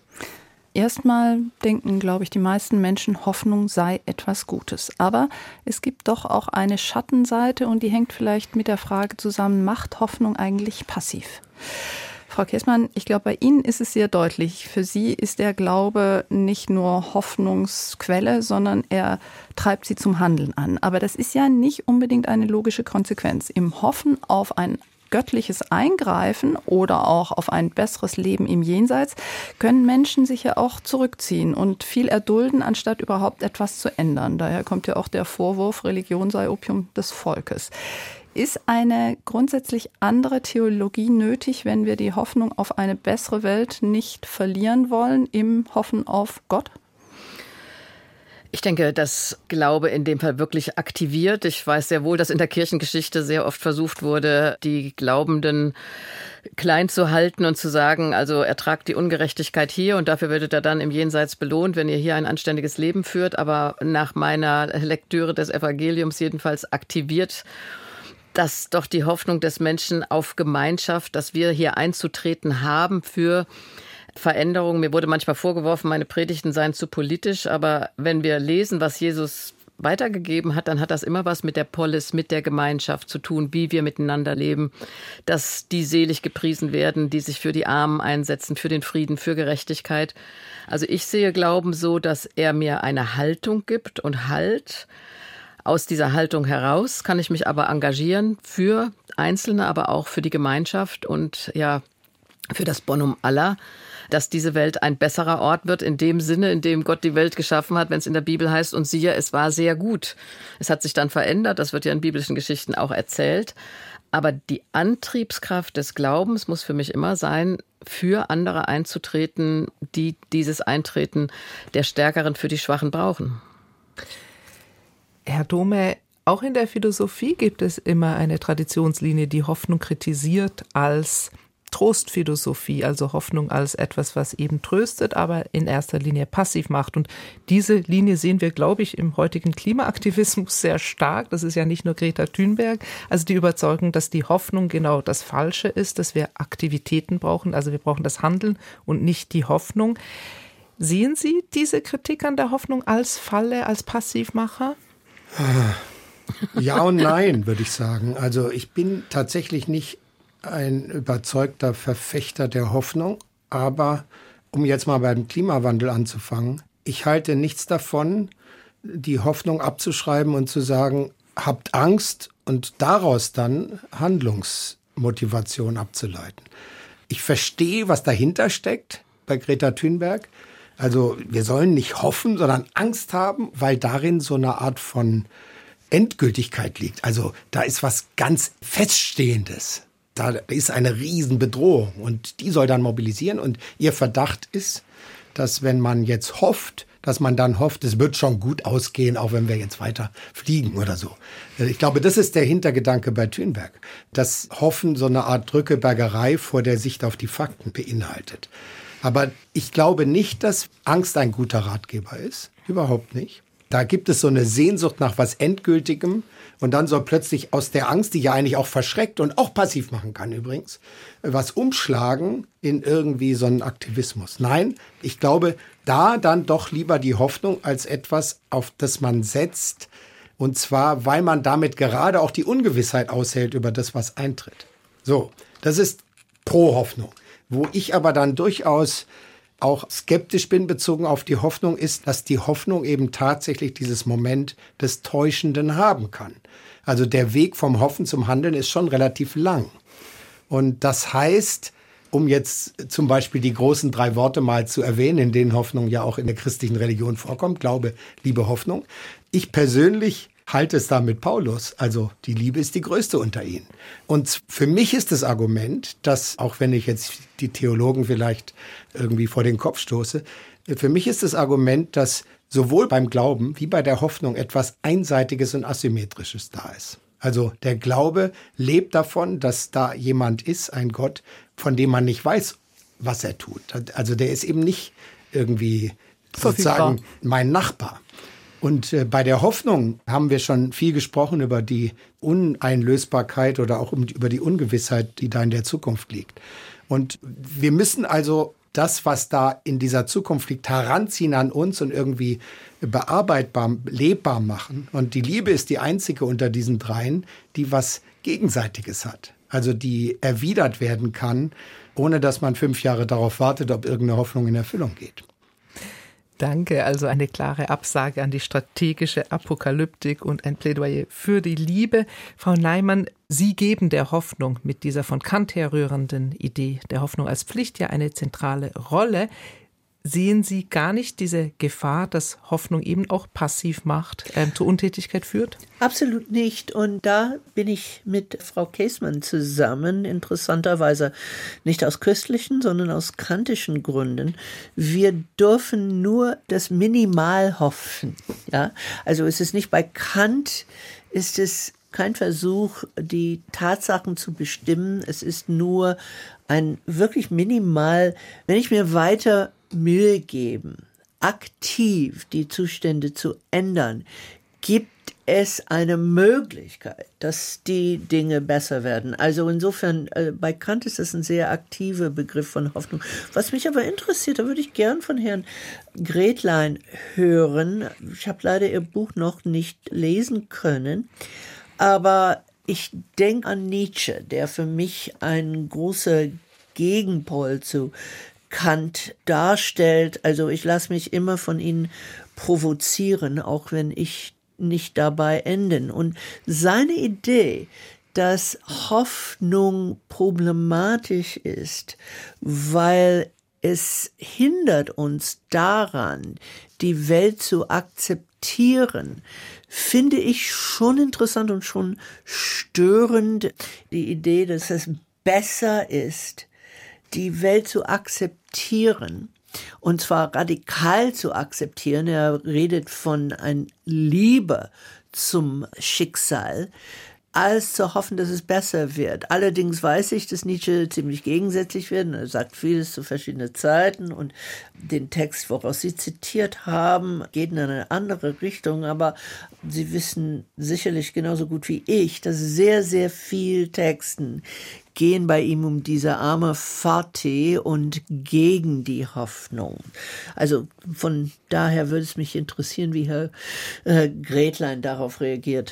Erstmal denken, glaube ich, die meisten Menschen, Hoffnung sei etwas Gutes. Aber es gibt doch auch eine Schattenseite und die hängt vielleicht mit der Frage zusammen, macht Hoffnung eigentlich passiv? Frau Käßmann, ich glaube, bei Ihnen ist es sehr deutlich. Für Sie ist der Glaube nicht nur Hoffnungsquelle, sondern er treibt Sie zum Handeln an. Aber das ist ja nicht unbedingt eine logische Konsequenz. Im Hoffen auf ein göttliches Eingreifen oder auch auf ein besseres Leben im Jenseits können Menschen sich ja auch zurückziehen und viel erdulden, anstatt überhaupt etwas zu ändern. Daher kommt ja auch der Vorwurf, Religion sei Opium des Volkes. Ist eine grundsätzlich andere Theologie nötig, wenn wir die Hoffnung auf eine bessere Welt nicht verlieren wollen, im Hoffen auf Gott? Ich denke, dass Glaube in dem Fall wirklich aktiviert. Ich weiß sehr wohl, dass in der Kirchengeschichte sehr oft versucht wurde, die Glaubenden klein zu halten und zu sagen, also ertragt die Ungerechtigkeit hier und dafür werdet ihr dann im Jenseits belohnt, wenn ihr hier ein anständiges Leben führt. Aber nach meiner Lektüre des Evangeliums jedenfalls aktiviert dass doch die Hoffnung des Menschen auf Gemeinschaft, dass wir hier einzutreten haben für Veränderungen. Mir wurde manchmal vorgeworfen, meine Predigten seien zu politisch, aber wenn wir lesen, was Jesus weitergegeben hat, dann hat das immer was mit der Polis, mit der Gemeinschaft zu tun, wie wir miteinander leben, dass die selig gepriesen werden, die sich für die Armen einsetzen, für den Frieden, für Gerechtigkeit. Also ich sehe Glauben so, dass er mir eine Haltung gibt und Halt. Aus dieser Haltung heraus kann ich mich aber engagieren für Einzelne, aber auch für die Gemeinschaft und ja, für das Bonum aller, dass diese Welt ein besserer Ort wird, in dem Sinne, in dem Gott die Welt geschaffen hat, wenn es in der Bibel heißt, und siehe, es war sehr gut. Es hat sich dann verändert, das wird ja in biblischen Geschichten auch erzählt. Aber die Antriebskraft des Glaubens muss für mich immer sein, für andere einzutreten, die dieses Eintreten der Stärkeren für die Schwachen brauchen. Herr Dome, auch in der Philosophie gibt es immer eine Traditionslinie, die Hoffnung kritisiert als Trostphilosophie, also Hoffnung als etwas, was eben tröstet, aber in erster Linie passiv macht. Und diese Linie sehen wir, glaube ich, im heutigen Klimaaktivismus sehr stark. Das ist ja nicht nur Greta Thunberg. Also die Überzeugung, dass die Hoffnung genau das Falsche ist, dass wir Aktivitäten brauchen. Also wir brauchen das Handeln und nicht die Hoffnung. Sehen Sie diese Kritik an der Hoffnung als Falle, als Passivmacher? Ja und nein, würde ich sagen. Also ich bin tatsächlich nicht ein überzeugter Verfechter der Hoffnung. Aber um jetzt mal beim Klimawandel anzufangen, ich halte nichts davon, die Hoffnung abzuschreiben und zu sagen, habt Angst und daraus dann Handlungsmotivation abzuleiten. Ich verstehe, was dahinter steckt bei Greta Thunberg. Also wir sollen nicht hoffen, sondern Angst haben, weil darin so eine Art von Endgültigkeit liegt. Also da ist was ganz Feststehendes. Da ist eine Riesenbedrohung und die soll dann mobilisieren. Und ihr Verdacht ist, dass wenn man jetzt hofft, dass man dann hofft, es wird schon gut ausgehen, auch wenn wir jetzt weiter fliegen oder so. Ich glaube, das ist der Hintergedanke bei Thunberg. Dass Hoffen so eine Art Drückebergerei vor der Sicht auf die Fakten beinhaltet. Aber ich glaube nicht, dass Angst ein guter Ratgeber ist. Überhaupt nicht. Da gibt es so eine Sehnsucht nach was Endgültigem. Und dann soll plötzlich aus der Angst, die ja eigentlich auch verschreckt und auch passiv machen kann übrigens, was umschlagen in irgendwie so einen Aktivismus. Nein, ich glaube, da dann doch lieber die Hoffnung als etwas, auf das man setzt. Und zwar, weil man damit gerade auch die Ungewissheit aushält über das, was eintritt. So, das ist pro Hoffnung. Wo ich aber dann durchaus auch skeptisch bin bezogen auf die Hoffnung, ist, dass die Hoffnung eben tatsächlich dieses Moment des Täuschenden haben kann. Also der Weg vom Hoffen zum Handeln ist schon relativ lang. Und das heißt, um jetzt zum Beispiel die großen drei Worte mal zu erwähnen, in denen Hoffnung ja auch in der christlichen Religion vorkommt, Glaube, Liebe, Hoffnung. Ich persönlich halte es da mit Paulus. Also die Liebe ist die größte unter ihnen. Und für mich ist das Argument, dass, auch wenn ich jetzt die Theologen vielleicht irgendwie vor den Kopf stoße, für mich ist das Argument, dass sowohl beim Glauben wie bei der Hoffnung etwas Einseitiges und Asymmetrisches da ist. Also der Glaube lebt davon, dass da jemand ist, ein Gott, von dem man nicht weiß, was er tut. Also der ist eben nicht irgendwie sozusagen mein Nachbar. Und äh, bei der Hoffnung haben wir schon viel gesprochen über die Uneinlösbarkeit oder auch um, über die Ungewissheit, die da in der Zukunft liegt. Und wir müssen also das, was da in dieser Zukunft liegt, heranziehen an uns und irgendwie bearbeitbar, lebbar machen. Und die Liebe ist die einzige unter diesen dreien, die was Gegenseitiges hat. Also die erwidert werden kann, ohne dass man fünf Jahre darauf wartet, ob irgendeine Hoffnung in Erfüllung geht. Danke, also eine klare Absage an die strategische Apokalyptik und ein Plädoyer für die Liebe. Frau Neiman, Sie geben der Hoffnung mit dieser von Kant herrührenden Idee der Hoffnung als Pflicht ja eine zentrale Rolle. Sehen Sie gar nicht diese Gefahr, dass Hoffnung eben auch passiv macht, äh, zur Untätigkeit führt? Absolut nicht. Und da bin ich mit Frau Käßmann zusammen, interessanterweise nicht aus christlichen, sondern aus kantischen Gründen. Wir dürfen nur das Minimal hoffen. Ja? Also es ist nicht bei Kant, ist es kein Versuch, die Tatsachen zu bestimmen. Es ist nur ein wirklich minimal, wenn ich mir weiter Mühe geben, aktiv die Zustände zu ändern, gibt es eine Möglichkeit, dass die Dinge besser werden. Also insofern, äh, bei Kant ist das ein sehr aktiver Begriff von Hoffnung. Was mich aber interessiert, da würde ich gern von Herrn Gretlein hören. Ich habe leider Ihr Buch noch nicht lesen können, aber ich denke an Nietzsche, der für mich ein großer Gegenpol zu Kant darstellt. Also ich lasse mich immer von ihnen provozieren, auch wenn ich nicht dabei enden. Und seine Idee, dass Hoffnung problematisch ist, weil es hindert uns daran, die Welt zu akzeptieren, finde ich schon interessant und schon störend. Die Idee, dass es besser ist, die Welt zu akzeptieren, und zwar radikal zu akzeptieren. Er redet von einer Liebe zum Schicksal, als zu hoffen, dass es besser wird. Allerdings weiß ich, dass Nietzsche ziemlich gegensätzlich wird. Er sagt vieles zu verschiedenen Zeiten und den Text, woraus Sie zitiert haben, geht in eine andere Richtung. Aber Sie wissen sicherlich genauso gut wie ich, dass sehr, sehr viel Texten gehen bei ihm um diese arme Fate und gegen die Hoffnung. Also von daher würde es mich interessieren, wie Herr äh, Gretlein darauf reagiert.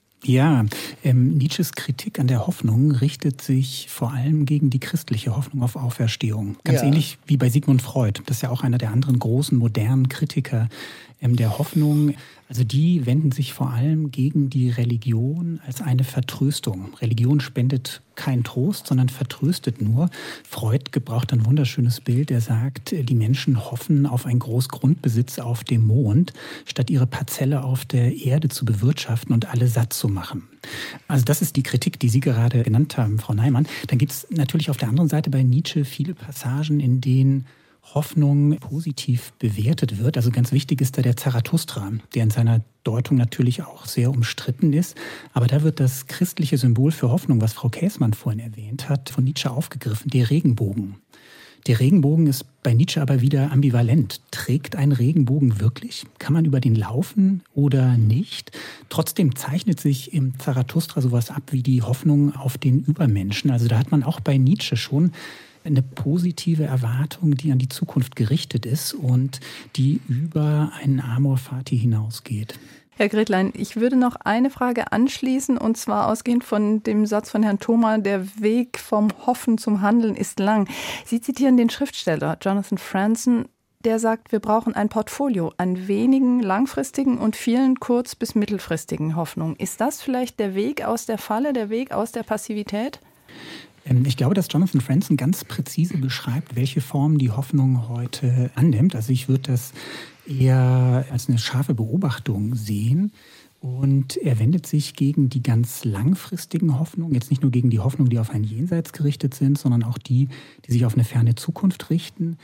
Ja, ähm, Nietzsches Kritik an der Hoffnung richtet sich vor allem gegen die christliche Hoffnung auf Auferstehung. Ganz ja. ähnlich wie bei Sigmund Freud. Das ist ja auch einer der anderen großen modernen Kritiker ähm, der Hoffnung. Also die wenden sich vor allem gegen die Religion als eine Vertröstung. Religion spendet keinen Trost, sondern vertröstet nur. Freud gebraucht ein wunderschönes Bild. Er sagt, die Menschen hoffen auf einen Großgrundbesitz auf dem Mond, statt ihre Parzelle auf der Erde zu bewirtschaften und alle satt zu machen. Also das ist die Kritik, die Sie gerade genannt haben, Frau Neimann. Dann gibt es natürlich auf der anderen Seite bei Nietzsche viele Passagen, in denen Hoffnung positiv bewertet wird. Also ganz wichtig ist da der Zarathustra, der in seiner Deutung natürlich auch sehr umstritten ist. Aber da wird das christliche Symbol für Hoffnung, was Frau Käßmann vorhin erwähnt hat, von Nietzsche aufgegriffen, der Regenbogen. Der Regenbogen ist bei Nietzsche aber wieder ambivalent. Trägt ein Regenbogen wirklich? Kann man über den laufen oder nicht? Trotzdem zeichnet sich im Zarathustra sowas ab wie die Hoffnung auf den Übermenschen. Also da hat man auch bei Nietzsche schon eine positive Erwartung, die an die Zukunft gerichtet ist und die über einen Amor Fati hinausgeht. Herr Gretlein, ich würde noch eine Frage anschließen, und zwar ausgehend von dem Satz von Herrn Thoma, der Weg vom Hoffen zum Handeln ist lang. Sie zitieren den Schriftsteller Jonathan Franzen, der sagt, wir brauchen ein Portfolio an wenigen langfristigen und vielen kurz- bis mittelfristigen Hoffnungen. Ist das vielleicht der Weg aus der Falle, der Weg aus der Passivität? Ich glaube, dass Jonathan Franzen ganz präzise beschreibt, welche Form die Hoffnung heute annimmt. Also ich würde das eher als eine scharfe Beobachtung sehen. Und er wendet sich gegen die ganz langfristigen Hoffnungen, jetzt nicht nur gegen die Hoffnungen, die auf ein Jenseits gerichtet sind, sondern auch die, die sich auf eine ferne Zukunft richten.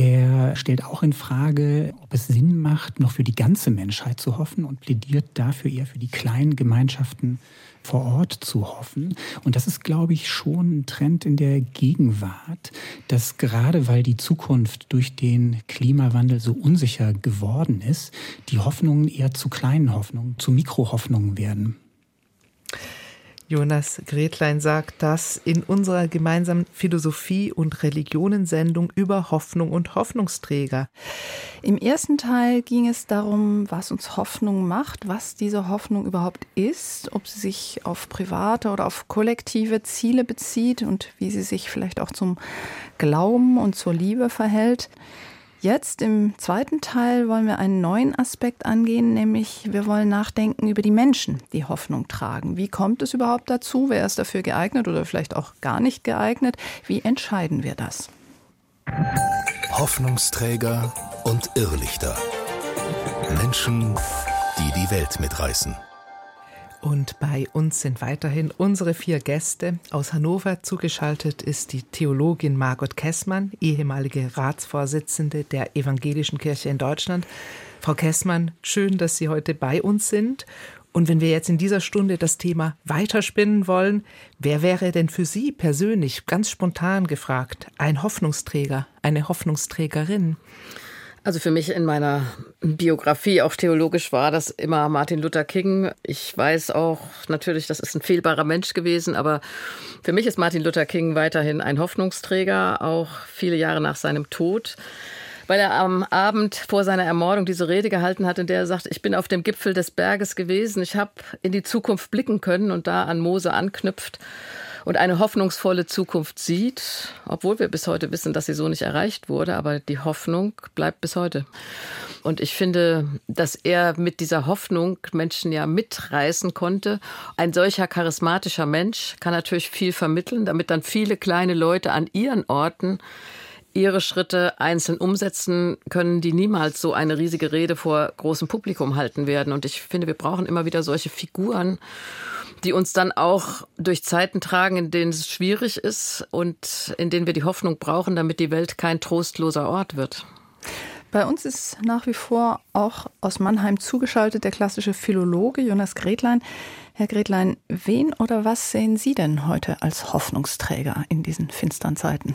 Er stellt auch in Frage, ob es Sinn macht, noch für die ganze Menschheit zu hoffen, und plädiert dafür eher für die kleinen Gemeinschaften vor Ort zu hoffen. Und das ist, glaube ich, schon ein Trend in der Gegenwart, dass gerade weil die Zukunft durch den Klimawandel so unsicher geworden ist, die Hoffnungen eher zu kleinen Hoffnungen, zu Mikrohoffnungen werden. Jonas Gretlein sagt das in unserer gemeinsamen Philosophie- und Religionensendung über Hoffnung und Hoffnungsträger. Im ersten Teil ging es darum, was uns Hoffnung macht, was diese Hoffnung überhaupt ist, ob sie sich auf private oder auf kollektive Ziele bezieht und wie sie sich vielleicht auch zum Glauben und zur Liebe verhält. Jetzt im zweiten Teil wollen wir einen neuen Aspekt angehen, nämlich wir wollen nachdenken über die Menschen, die Hoffnung tragen. Wie kommt es überhaupt dazu? Wer ist dafür geeignet oder vielleicht auch gar nicht geeignet? Wie entscheiden wir das? Hoffnungsträger und Irrlichter. Menschen, die die Welt mitreißen. Und bei uns sind weiterhin unsere vier Gäste. Aus Hannover zugeschaltet ist die Theologin Margot Käßmann, ehemalige Ratsvorsitzende der Evangelischen Kirche in Deutschland. Frau Käßmann, schön, dass Sie heute bei uns sind. Und wenn wir jetzt in dieser Stunde das Thema weiterspinnen wollen, wer wäre denn für Sie persönlich, ganz spontan gefragt, ein Hoffnungsträger, eine Hoffnungsträgerin? Also für mich in meiner Biografie, auch theologisch, war das immer Martin Luther King. Ich weiß auch natürlich, das ist ein fehlbarer Mensch gewesen, aber für mich ist Martin Luther King weiterhin ein Hoffnungsträger, auch viele Jahre nach seinem Tod, weil er am Abend vor seiner Ermordung diese Rede gehalten hat, in der er sagt, ich bin auf dem Gipfel des Berges gewesen, ich habe in die Zukunft blicken können und da an Mose anknüpft und eine hoffnungsvolle Zukunft sieht, obwohl wir bis heute wissen, dass sie so nicht erreicht wurde, aber die Hoffnung bleibt bis heute. Und ich finde, dass er mit dieser Hoffnung Menschen ja mitreißen konnte. Ein solcher charismatischer Mensch kann natürlich viel vermitteln, damit dann viele kleine Leute an ihren Orten ihre Schritte einzeln umsetzen können, die niemals so eine riesige Rede vor großem Publikum halten werden. Und ich finde, wir brauchen immer wieder solche Figuren, die uns dann auch durch Zeiten tragen, in denen es schwierig ist und in denen wir die Hoffnung brauchen, damit die Welt kein trostloser Ort wird. Bei uns ist nach wie vor auch aus Mannheim zugeschaltet der klassische Philologe Jonas Gretlein. Herr Gretlein, wen oder was sehen Sie denn heute als Hoffnungsträger in diesen finstern Zeiten?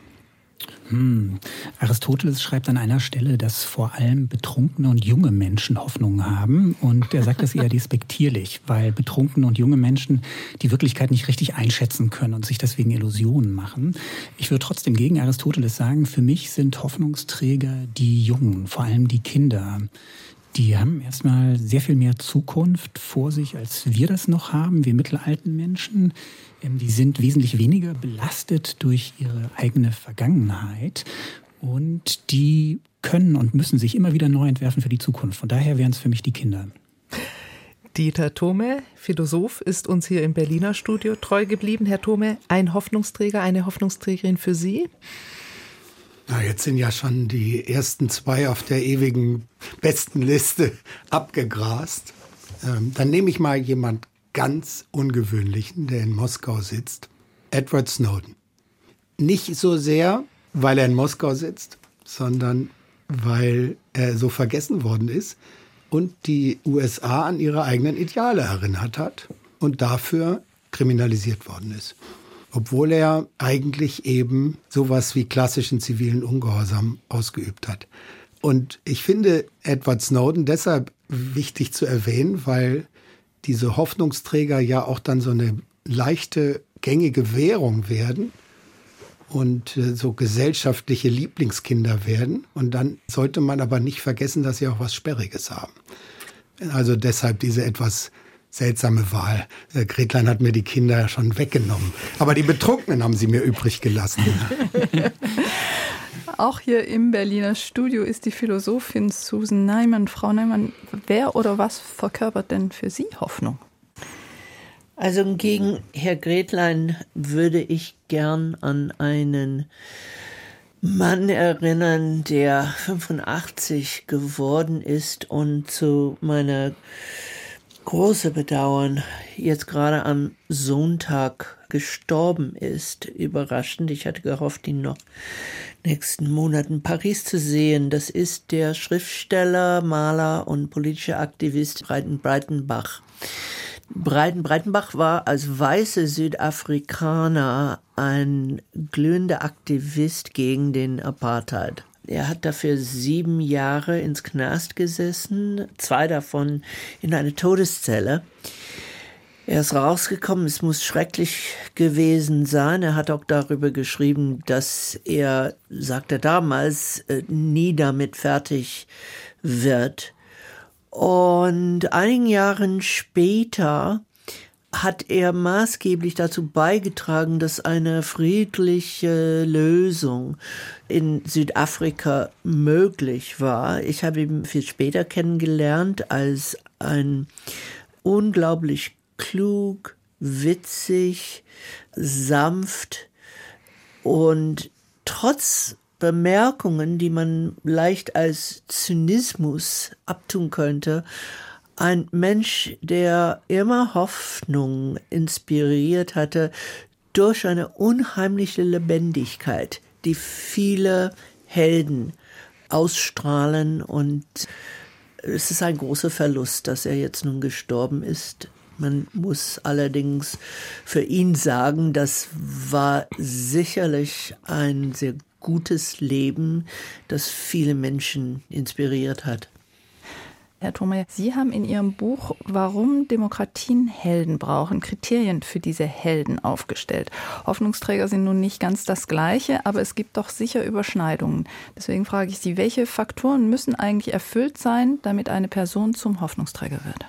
Hm. Aristoteles schreibt an einer Stelle, dass vor allem betrunkene und junge Menschen Hoffnung haben. Und er sagt das eher despektierlich, weil betrunkene und junge Menschen die Wirklichkeit nicht richtig einschätzen können und sich deswegen Illusionen machen. Ich würde trotzdem gegen Aristoteles sagen, für mich sind Hoffnungsträger die Jungen, vor allem die Kinder. Die haben erstmal sehr viel mehr Zukunft vor sich, als wir das noch haben, wir mittelalten Menschen. Die sind wesentlich weniger belastet durch ihre eigene Vergangenheit und die können und müssen sich immer wieder neu entwerfen für die Zukunft. Von daher wären es für mich die Kinder. Dieter Thome, Philosoph, ist uns hier im Berliner Studio treu geblieben. Herr Thome, ein Hoffnungsträger, eine Hoffnungsträgerin für Sie? Na, jetzt sind ja schon die ersten zwei auf der ewigen besten Liste abgegrast. Ähm, dann nehme ich mal jemand ganz Ungewöhnlichen, der in Moskau sitzt. Edward Snowden. Nicht so sehr, weil er in Moskau sitzt, sondern weil er so vergessen worden ist und die U S A an ihre eigenen Ideale erinnert hat und dafür kriminalisiert worden ist. Obwohl er eigentlich eben sowas wie klassischen zivilen Ungehorsam ausgeübt hat. Und ich finde Edward Snowden deshalb wichtig zu erwähnen, weil diese Hoffnungsträger ja auch dann so eine leichte, gängige Währung werden und äh, so gesellschaftliche Lieblingskinder werden. Und dann sollte man aber nicht vergessen, dass sie auch was Sperriges haben. Also deshalb diese etwas seltsame Wahl. Äh, Gretlein hat mir die Kinder schon weggenommen. Aber die Betrunkenen haben sie mir übrig gelassen. Auch hier im Berliner Studio ist die Philosophin Susan Neiman. Frau Neiman, wer oder was verkörpert denn für Sie Hoffnung? Also gegen Herr Gretlein würde ich gern an einen Mann erinnern, der fünfundachtzig geworden ist und zu meiner große Bedauern jetzt gerade am Sonntag gestorben ist. Überraschend. Ich hatte gehofft, ihn noch nächsten Monat in Paris zu sehen. Das ist der Schriftsteller, Maler und politischer Aktivist Breiten Breitenbach. Breiten Breitenbach war als weißer Südafrikaner ein glühender Aktivist gegen den Apartheid. Er hat dafür sieben Jahre ins Knast gesessen, zwei davon in eine Todeszelle. Er ist rausgekommen, es muss schrecklich gewesen sein. Er hat auch darüber geschrieben, dass er, sagt er damals, nie damit fertig wird. Und einigen Jahren später hat er maßgeblich dazu beigetragen, dass eine friedliche Lösung in Südafrika möglich war. Ich habe ihn viel später kennengelernt als ein unglaublich klug, witzig, sanft und trotz Bemerkungen, die man leicht als Zynismus abtun könnte, ein Mensch, der immer Hoffnung inspiriert hatte durch eine unheimliche Lebendigkeit, die viele Helden ausstrahlen. Und es ist ein großer Verlust, dass er jetzt nun gestorben ist. Man muss allerdings für ihn sagen, das war sicherlich ein sehr gutes Leben, das viele Menschen inspiriert hat. Herr Thome, Sie haben in Ihrem Buch Warum Demokratien Helden brauchen, Kriterien für diese Helden aufgestellt. Hoffnungsträger sind nun nicht ganz das Gleiche, aber es gibt doch sicher Überschneidungen. Deswegen frage ich Sie, welche Faktoren müssen eigentlich erfüllt sein, damit eine Person zum Hoffnungsträger wird?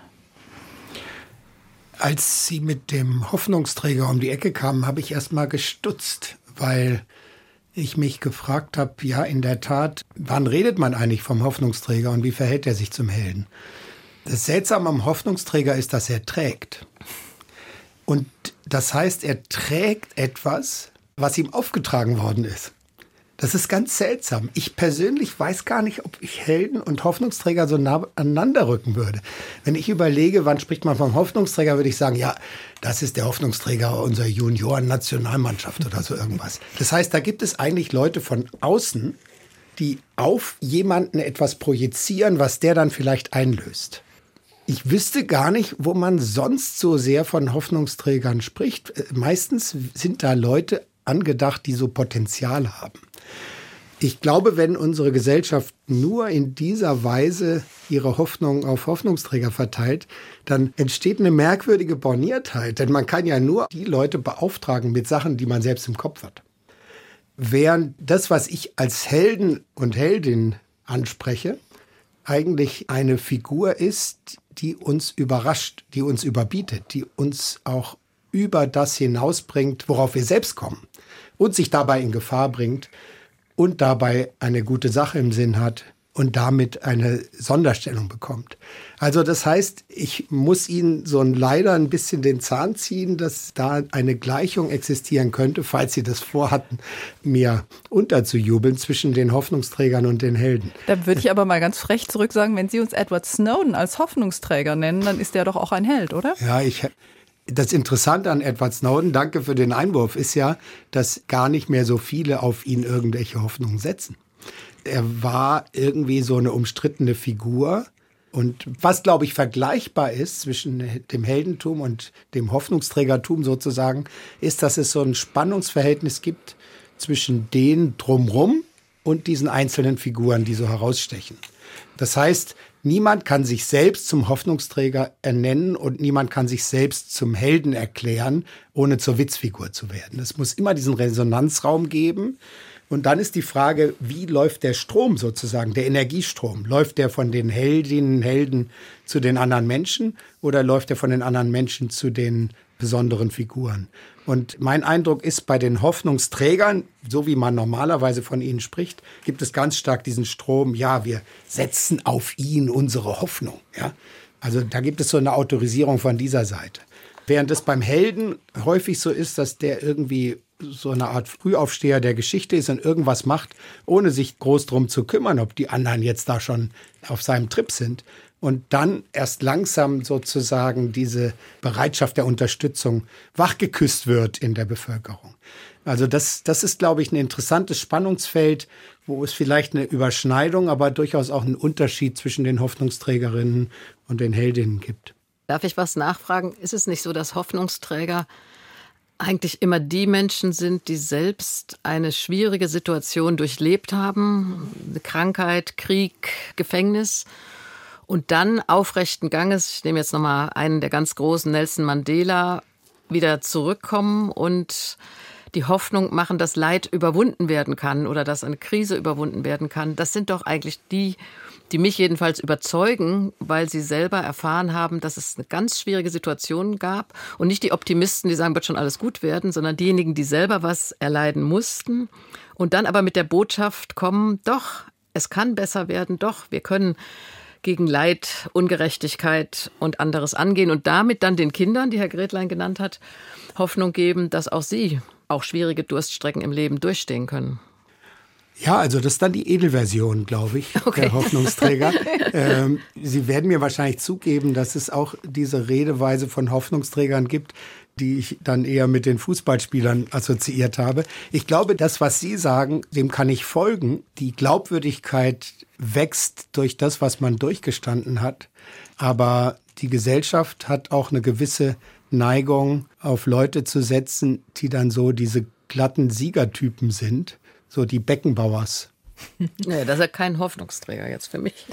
Als Sie mit dem Hoffnungsträger um die Ecke kamen, habe ich erst mal gestutzt, weil ich mich gefragt habe, ja, in der Tat, wann redet man eigentlich vom Hoffnungsträger und wie verhält er sich zum Helden? Das Seltsame am Hoffnungsträger ist, dass er trägt. Und das heißt, er trägt etwas, was ihm aufgetragen worden ist. Das ist ganz seltsam. Ich persönlich weiß gar nicht, ob ich Helden und Hoffnungsträger so nah aneinander rücken würde. Wenn ich überlege, wann spricht man vom Hoffnungsträger, würde ich sagen, ja, das ist der Hoffnungsträger unserer Junioren-Nationalmannschaft oder so irgendwas. Das heißt, da gibt es eigentlich Leute von außen, die auf jemanden etwas projizieren, was der dann vielleicht einlöst. Ich wüsste gar nicht, wo man sonst so sehr von Hoffnungsträgern spricht. Meistens sind da Leute angedacht, die so Potenzial haben. Ich glaube, wenn unsere Gesellschaft nur in dieser Weise ihre Hoffnung auf Hoffnungsträger verteilt, dann entsteht eine merkwürdige Borniertheit. Denn man kann ja nur die Leute beauftragen mit Sachen, die man selbst im Kopf hat. Während das, was ich als Helden und Heldin anspreche, eigentlich eine Figur ist, die uns überrascht, die uns überbietet, die uns auch über das hinausbringt, worauf wir selbst kommen und sich dabei in Gefahr bringt und dabei eine gute Sache im Sinn hat und damit eine Sonderstellung bekommt. Also das heißt, ich muss Ihnen so ein leider ein bisschen den Zahn ziehen, dass da eine Gleichung existieren könnte, falls Sie das vorhatten, mir unterzujubeln zwischen den Hoffnungsträgern und den Helden. Da würde ich aber mal ganz frech zurück sagen, wenn Sie uns Edward Snowden als Hoffnungsträger nennen, dann ist der doch auch ein Held, oder? Ja, ich... Das Interessante an Edward Snowden, danke für den Einwurf, ist ja, dass gar nicht mehr so viele auf ihn irgendwelche Hoffnungen setzen. Er war irgendwie so eine umstrittene Figur. Und was, glaube ich, vergleichbar ist zwischen dem Heldentum und dem Hoffnungsträgertum sozusagen, ist, dass es so ein Spannungsverhältnis gibt zwischen denen drumrum und diesen einzelnen Figuren, die so herausstechen. Das heißt, niemand kann sich selbst zum Hoffnungsträger ernennen und niemand kann sich selbst zum Helden erklären, ohne zur Witzfigur zu werden. Es muss immer diesen Resonanzraum geben. Und dann ist die Frage, wie läuft der Strom sozusagen, der Energiestrom? Läuft der von den Heldinnen, Helden zu den anderen Menschen oder läuft der von den anderen Menschen zu den besonderen Figuren? Und mein Eindruck ist, bei den Hoffnungsträgern, so wie man normalerweise von ihnen spricht, gibt es ganz stark diesen Strom, ja, wir setzen auf ihn unsere Hoffnung. Ja? Also da gibt es so eine Autorisierung von dieser Seite. Während es beim Helden häufig so ist, dass der irgendwie so eine Art Frühaufsteher der Geschichte ist und irgendwas macht, ohne sich groß drum zu kümmern, ob die anderen jetzt da schon auf seinem Trip sind. Und dann erst langsam sozusagen diese Bereitschaft der Unterstützung wachgeküsst wird in der Bevölkerung. Also das, das ist, glaube ich, ein interessantes Spannungsfeld, wo es vielleicht eine Überschneidung, aber durchaus auch einen Unterschied zwischen den Hoffnungsträgerinnen und den Heldinnen gibt. Darf ich was nachfragen? Ist es nicht so, dass Hoffnungsträger eigentlich immer die Menschen sind, die selbst eine schwierige Situation durchlebt haben, eine Krankheit, Krieg, Gefängnis, und dann aufrechten Ganges, ich nehme jetzt nochmal einen der ganz großen, Nelson Mandela, wieder zurückkommen und die Hoffnung machen, dass Leid überwunden werden kann oder dass eine Krise überwunden werden kann. Das sind doch eigentlich die, die mich jedenfalls überzeugen, weil sie selber erfahren haben, dass es eine ganz schwierige Situation gab. Und nicht die Optimisten, die sagen, wird schon alles gut werden, sondern diejenigen, die selber was erleiden mussten und dann aber mit der Botschaft kommen, doch, es kann besser werden, doch, wir können gegen Leid, Ungerechtigkeit und anderes angehen und damit dann den Kindern, die Herr Gretlein genannt hat, Hoffnung geben, dass auch sie auch schwierige Durststrecken im Leben durchstehen können. Ja, also das ist dann die Edelversion, glaube ich, okay. Der Hoffnungsträger. ähm, Sie werden mir wahrscheinlich zugeben, dass es auch diese Redeweise von Hoffnungsträgern gibt, die ich dann eher mit den Fußballspielern assoziiert habe. Ich glaube, das, was Sie sagen, dem kann ich folgen. Die Glaubwürdigkeit wächst durch das, was man durchgestanden hat. Aber die Gesellschaft hat auch eine gewisse Neigung, auf Leute zu setzen, die dann so diese glatten Siegertypen sind. So die Beckenbauers. Nee, das ist ja kein Hoffnungsträger jetzt für mich.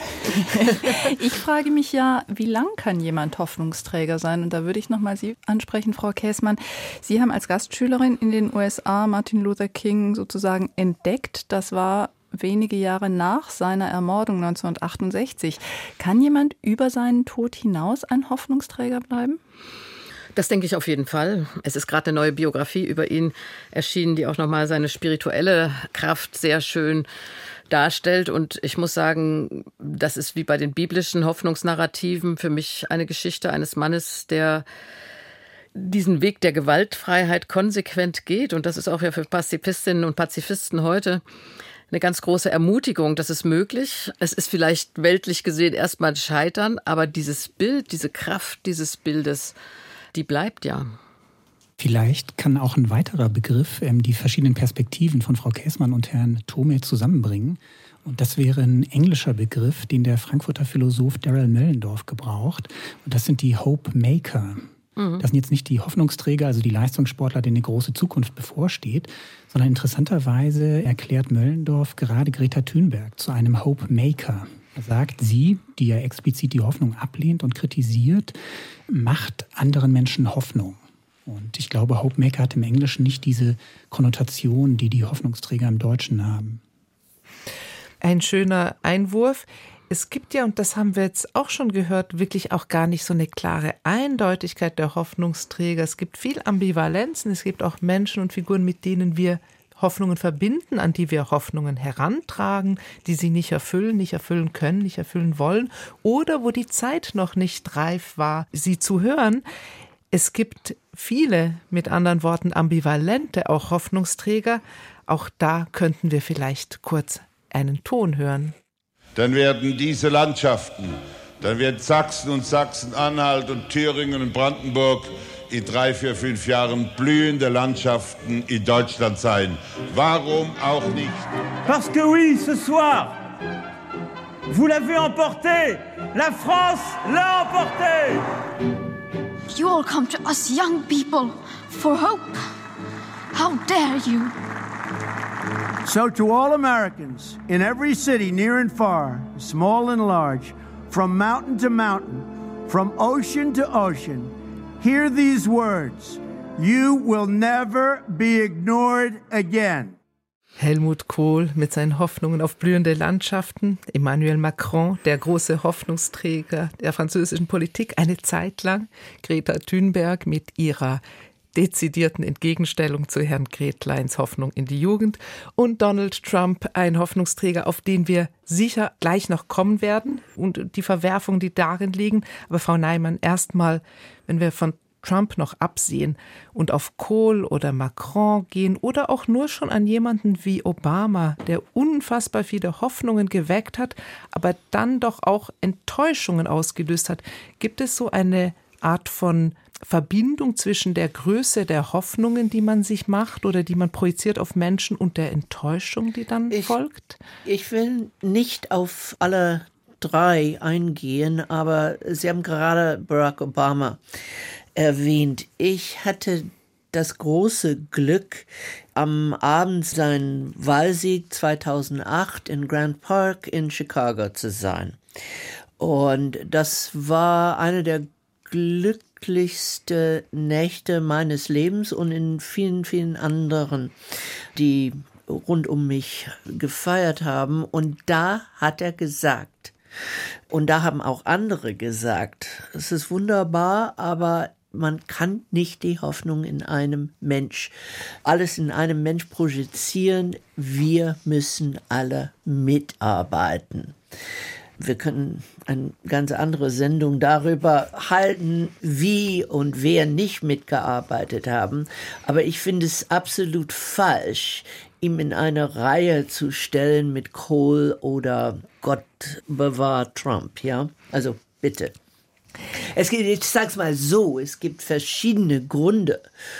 Ich frage mich ja, wie lang kann jemand Hoffnungsträger sein? Und da würde ich nochmal Sie ansprechen, Frau Käßmann. Sie haben als Gastschülerin in den U S A Martin Luther King sozusagen entdeckt. Das war wenige Jahre nach seiner Ermordung neunzehnhundertachtundsechzig. Kann jemand über seinen Tod hinaus ein Hoffnungsträger bleiben? Das denke ich auf jeden Fall. Es ist gerade eine neue Biografie über ihn erschienen, die auch nochmal seine spirituelle Kraft sehr schön darstellt. Und ich muss sagen, das ist wie bei den biblischen Hoffnungsnarrativen für mich eine Geschichte eines Mannes, der diesen Weg der Gewaltfreiheit konsequent geht. Und das ist auch ja für Pazifistinnen und Pazifisten heute eine ganz große Ermutigung. Das ist möglich. Es ist vielleicht weltlich gesehen erstmal ein Scheitern, aber dieses Bild, diese Kraft dieses Bildes, die bleibt ja. Vielleicht kann auch ein weiterer Begriff ähm, die verschiedenen Perspektiven von Frau Käßmann und Herrn Thome zusammenbringen. Und das wäre ein englischer Begriff, den der Frankfurter Philosoph Darrell Mellendorf gebraucht. Und das sind die Hope Maker. Mhm. Das sind jetzt nicht die Hoffnungsträger, also die Leistungssportler, denen eine große Zukunft bevorsteht, sondern interessanterweise erklärt Mellendorf gerade Greta Thunberg zu einem Hope Maker. Er sagt, sie, die ja explizit die Hoffnung ablehnt und kritisiert, macht anderen Menschen Hoffnung. Und ich glaube, Hope Maker hat im Englischen nicht diese Konnotation, die die Hoffnungsträger im Deutschen haben. Ein schöner Einwurf. Es gibt ja, und das haben wir jetzt auch schon gehört, wirklich auch gar nicht so eine klare Eindeutigkeit der Hoffnungsträger. Es gibt viel Ambivalenzen. Es gibt auch Menschen und Figuren, mit denen wir Hoffnungen verbinden, an die wir Hoffnungen herantragen, die sie nicht erfüllen, nicht erfüllen können, nicht erfüllen wollen oder wo die Zeit noch nicht reif war, sie zu hören. Es gibt viele, mit anderen Worten ambivalente, auch Hoffnungsträger. Auch da könnten wir vielleicht kurz einen Ton hören. Dann werden diese Landschaften, dann werden Sachsen und Sachsen-Anhalt und Thüringen und Brandenburg in drei, vier, fünf Jahren blühende Landschaften in Deutschland sein. Warum auch nicht? Parce que oui, ce soir, vous l'avez emporté, la France l'a emporté. You all come to us young people for hope. How dare you? So to all Americans, in every city, near and far, small and large, from mountain to mountain, from ocean to ocean, hear these words. You will never be ignored again. Helmut Kohl mit seinen Hoffnungen auf blühende Landschaften, Emmanuel Macron, der große Hoffnungsträger der französischen Politik, eine Zeit lang, Greta Thunberg mit ihrer dezidierten Entgegenstellung zu Herrn Gretleins Hoffnung in die Jugend und Donald Trump, ein Hoffnungsträger, auf den wir sicher gleich noch kommen werden und die Verwerfungen, die darin liegen. Aber Frau Neiman, erstmal, wenn wir von Trump noch absehen und auf Kohl oder Macron gehen oder auch nur schon an jemanden wie Obama, der unfassbar viele Hoffnungen geweckt hat, aber dann doch auch Enttäuschungen ausgelöst hat. Gibt es so eine Art von Verbindung zwischen der Größe der Hoffnungen, die man sich macht oder die man projiziert auf Menschen und der Enttäuschung, die dann ich, folgt? Ich will nicht auf alle drei eingehen, aber Sie haben gerade Barack Obama erwähnt. Ich hatte das große Glück, am Abend seinen Wahlsieg zweitausendacht in Grant Park in Chicago zu sein. Und das war eine der glücklichsten Nächte meines Lebens und in vielen, vielen anderen, die rund um mich gefeiert haben. Und da hat er gesagt, und da haben auch andere gesagt, es ist wunderbar, aber man kann nicht die Hoffnung in einem Mensch, alles in einem Mensch projizieren. Wir müssen alle mitarbeiten. Wir können eine ganz andere Sendung darüber halten, wie und wer nicht mitgearbeitet haben. Aber ich finde es absolut falsch, ihm in eine Reihe zu stellen mit Kohl oder Gott bewahrt Trump. Ja, also bitte. Es gibt, ich sag's mal so, es gibt verschiedene Gründe,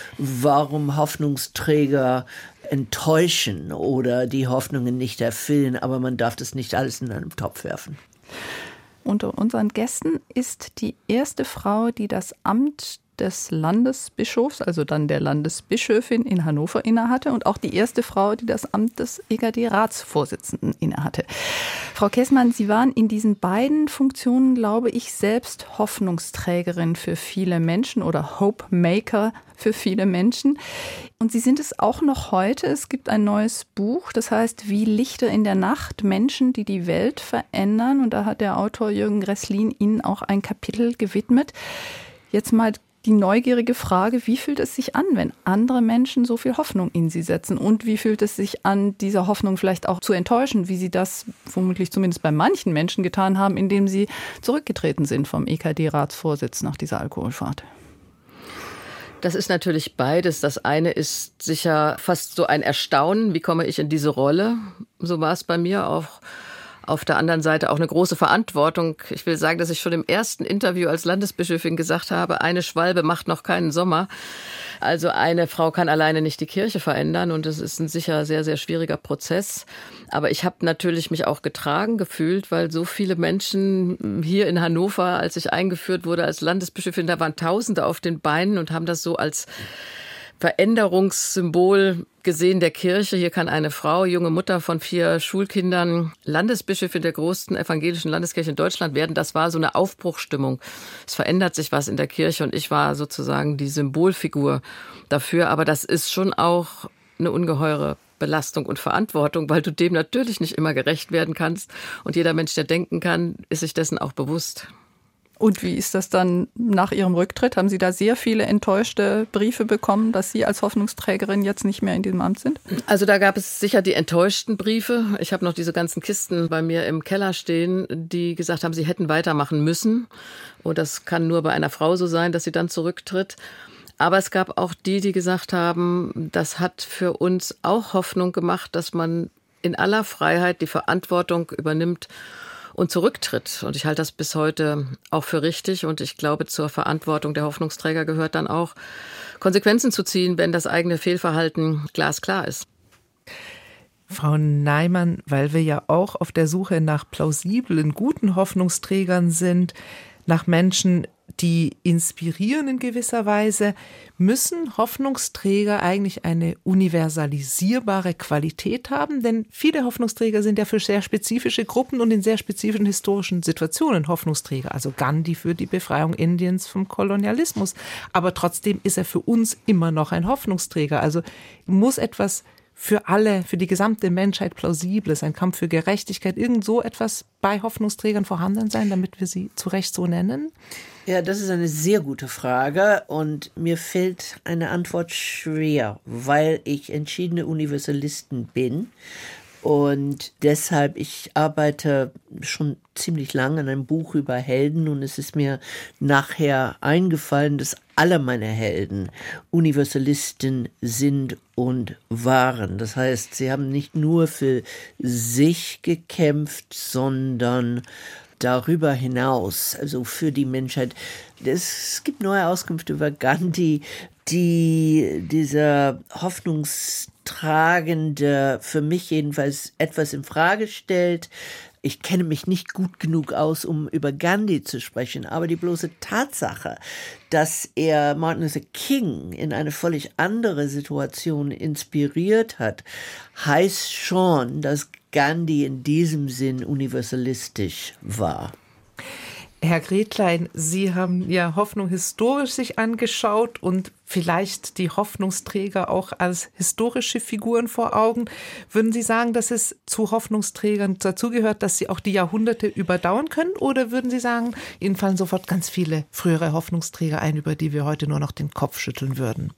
warum Hoffnungsträger enttäuschen oder die Hoffnungen nicht erfüllen, aber man darf das nicht alles in einen Topf werfen. Unter unseren Gästen ist die erste Frau, die das Amt des Landesbischofs, also dann der Landesbischöfin in Hannover innehatte und auch die erste Frau, die das Amt des E K D-Ratsvorsitzenden innehatte. Frau Käßmann, Sie waren in diesen beiden Funktionen, glaube ich, selbst Hoffnungsträgerin für viele Menschen oder Hope Maker für viele Menschen. Und Sie sind es auch noch heute. Es gibt ein neues Buch, das heißt Wie Lichter in der Nacht, Menschen, die die Welt verändern. Und da hat der Autor Jürgen Gresslin Ihnen auch ein Kapitel gewidmet. Jetzt mal die neugierige Frage, wie fühlt es sich an, wenn andere Menschen so viel Hoffnung in sie setzen? Und wie fühlt es sich an, diese Hoffnung vielleicht auch zu enttäuschen, wie sie das vermutlich zumindest bei manchen Menschen getan haben, indem sie zurückgetreten sind vom E K D-Ratsvorsitz nach dieser Alkoholfahrt? Das ist natürlich beides. Das eine ist sicher fast so ein Erstaunen, wie komme ich in diese Rolle? So war es bei mir auch. Auf der anderen Seite auch eine große Verantwortung. Ich will sagen, dass ich schon im ersten Interview als Landesbischöfin gesagt habe, eine Schwalbe macht noch keinen Sommer. Also eine Frau kann alleine nicht die Kirche verändern und es ist ein sicher sehr, sehr schwieriger Prozess. Aber ich habe natürlich mich auch getragen gefühlt, weil so viele Menschen hier in Hannover, als ich eingeführt wurde als Landesbischöfin, da waren Tausende auf den Beinen und haben das so als Veränderungssymbol gesehen der Kirche. Hier kann eine Frau, junge Mutter von vier Schulkindern, Landesbischöfin der größten evangelischen Landeskirche in Deutschland werden. Das war so eine Aufbruchsstimmung. Es verändert sich was in der Kirche und ich war sozusagen die Symbolfigur dafür. Aber das ist schon auch eine ungeheure Belastung und Verantwortung, weil du dem natürlich nicht immer gerecht werden kannst. Und jeder Mensch, der denken kann, ist sich dessen auch bewusst. Und wie ist das dann nach Ihrem Rücktritt? Haben Sie da sehr viele enttäuschte Briefe bekommen, dass Sie als Hoffnungsträgerin jetzt nicht mehr in diesem Amt sind? Also da gab es sicher die enttäuschten Briefe. Ich habe noch diese ganzen Kisten bei mir im Keller stehen, die gesagt haben, sie hätten weitermachen müssen. Und das kann nur bei einer Frau so sein, dass sie dann zurücktritt. Aber es gab auch die, die gesagt haben, das hat für uns auch Hoffnung gemacht, dass man in aller Freiheit die Verantwortung übernimmt und zurücktritt. Und ich halte das bis heute auch für richtig. Und ich glaube, zur Verantwortung der Hoffnungsträger gehört dann auch, Konsequenzen zu ziehen, wenn das eigene Fehlverhalten glasklar ist. Frau Neimann, weil wir ja auch auf der Suche nach plausiblen, guten Hoffnungsträgern sind, nach Menschen, die inspirieren in gewisser Weise, müssen Hoffnungsträger eigentlich eine universalisierbare Qualität haben? Denn viele Hoffnungsträger sind ja für sehr spezifische Gruppen und in sehr spezifischen historischen Situationen Hoffnungsträger. Also Gandhi für die Befreiung Indiens vom Kolonialismus. Aber trotzdem ist er für uns immer noch ein Hoffnungsträger. Also muss etwas für alle, für die gesamte Menschheit Plausibles, ein Kampf für Gerechtigkeit, irgend so etwas bei Hoffnungsträgern vorhanden sein, damit wir sie zu Recht so nennen? Ja, das ist eine sehr gute Frage und mir fällt eine Antwort schwer, weil ich entschiedene Universalisten bin und deshalb, ich arbeite schon ziemlich lange an einem Buch über Helden und es ist mir nachher eingefallen, dass alle meine Helden Universalisten sind und waren. Das heißt, sie haben nicht nur für sich gekämpft, sondern darüber hinaus, also für die Menschheit. Es gibt neue Auskünfte über Gandhi, die dieser hoffnungstragende, für mich jedenfalls etwas in Frage stellt. Ich kenne mich nicht gut genug aus, um über Gandhi zu sprechen, aber die bloße Tatsache, dass er Martin Luther King in eine völlig andere Situation inspiriert hat, heißt schon, dass Gandhi in diesem Sinn universalistisch war. Herr Gretlein, Sie haben ja Hoffnung historisch sich angeschaut und vielleicht die Hoffnungsträger auch als historische Figuren vor Augen. Würden Sie sagen, dass es zu Hoffnungsträgern dazugehört, dass sie auch die Jahrhunderte überdauern können? Oder würden Sie sagen, Ihnen fallen sofort ganz viele frühere Hoffnungsträger ein, über die wir heute nur noch den Kopf schütteln würden?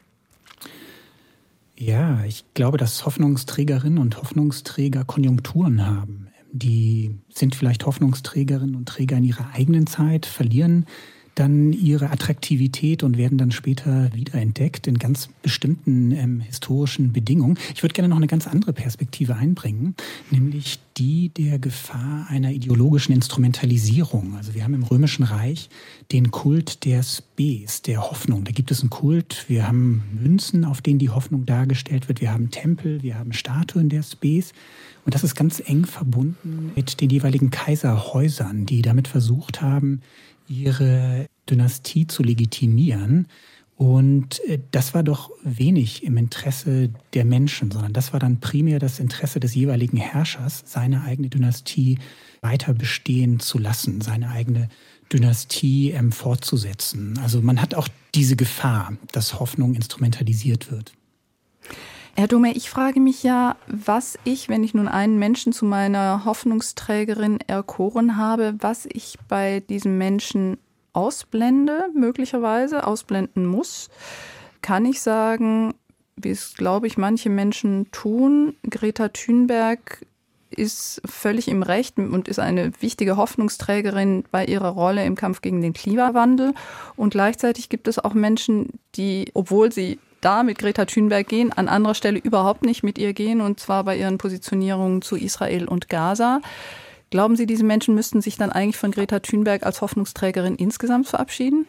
Ja, ich glaube, dass Hoffnungsträgerinnen und Hoffnungsträger Konjunkturen haben. Die sind vielleicht Hoffnungsträgerinnen und Träger in ihrer eigenen Zeit, verlieren dann ihre Attraktivität und werden dann später wiederentdeckt in ganz bestimmten ähm, historischen Bedingungen. Ich würde gerne noch eine ganz andere Perspektive einbringen, nämlich die der Gefahr einer ideologischen Instrumentalisierung. Also wir haben im Römischen Reich den Kult der Spes, der Hoffnung. Da gibt es einen Kult, wir haben Münzen, auf denen die Hoffnung dargestellt wird, wir haben Tempel, wir haben Statuen der Spes. Und das ist ganz eng verbunden mit den jeweiligen Kaiserhäusern, die damit versucht haben, ihre Dynastie zu legitimieren. Und das war doch wenig im Interesse der Menschen, sondern das war dann primär das Interesse des jeweiligen Herrschers, seine eigene Dynastie weiter bestehen zu lassen, seine eigene Dynastie ähm, fortzusetzen. Also man hat auch diese Gefahr, dass Hoffnung instrumentalisiert wird. Herr Dome, ich frage mich ja, was ich, wenn ich nun einen Menschen zu meiner Hoffnungsträgerin erkoren habe, was ich bei diesem Menschen ausblende, möglicherweise ausblenden muss. Kann ich sagen, wie es, glaube ich, manche Menschen tun, Greta Thunberg ist völlig im Recht und ist eine wichtige Hoffnungsträgerin bei ihrer Rolle im Kampf gegen den Klimawandel. Und gleichzeitig gibt es auch Menschen, die, obwohl sie da mit Greta Thunberg gehen, an anderer Stelle überhaupt nicht mit ihr gehen, und zwar bei ihren Positionierungen zu Israel und Gaza. Glauben Sie, diese Menschen müssten sich dann eigentlich von Greta Thunberg als Hoffnungsträgerin insgesamt verabschieden?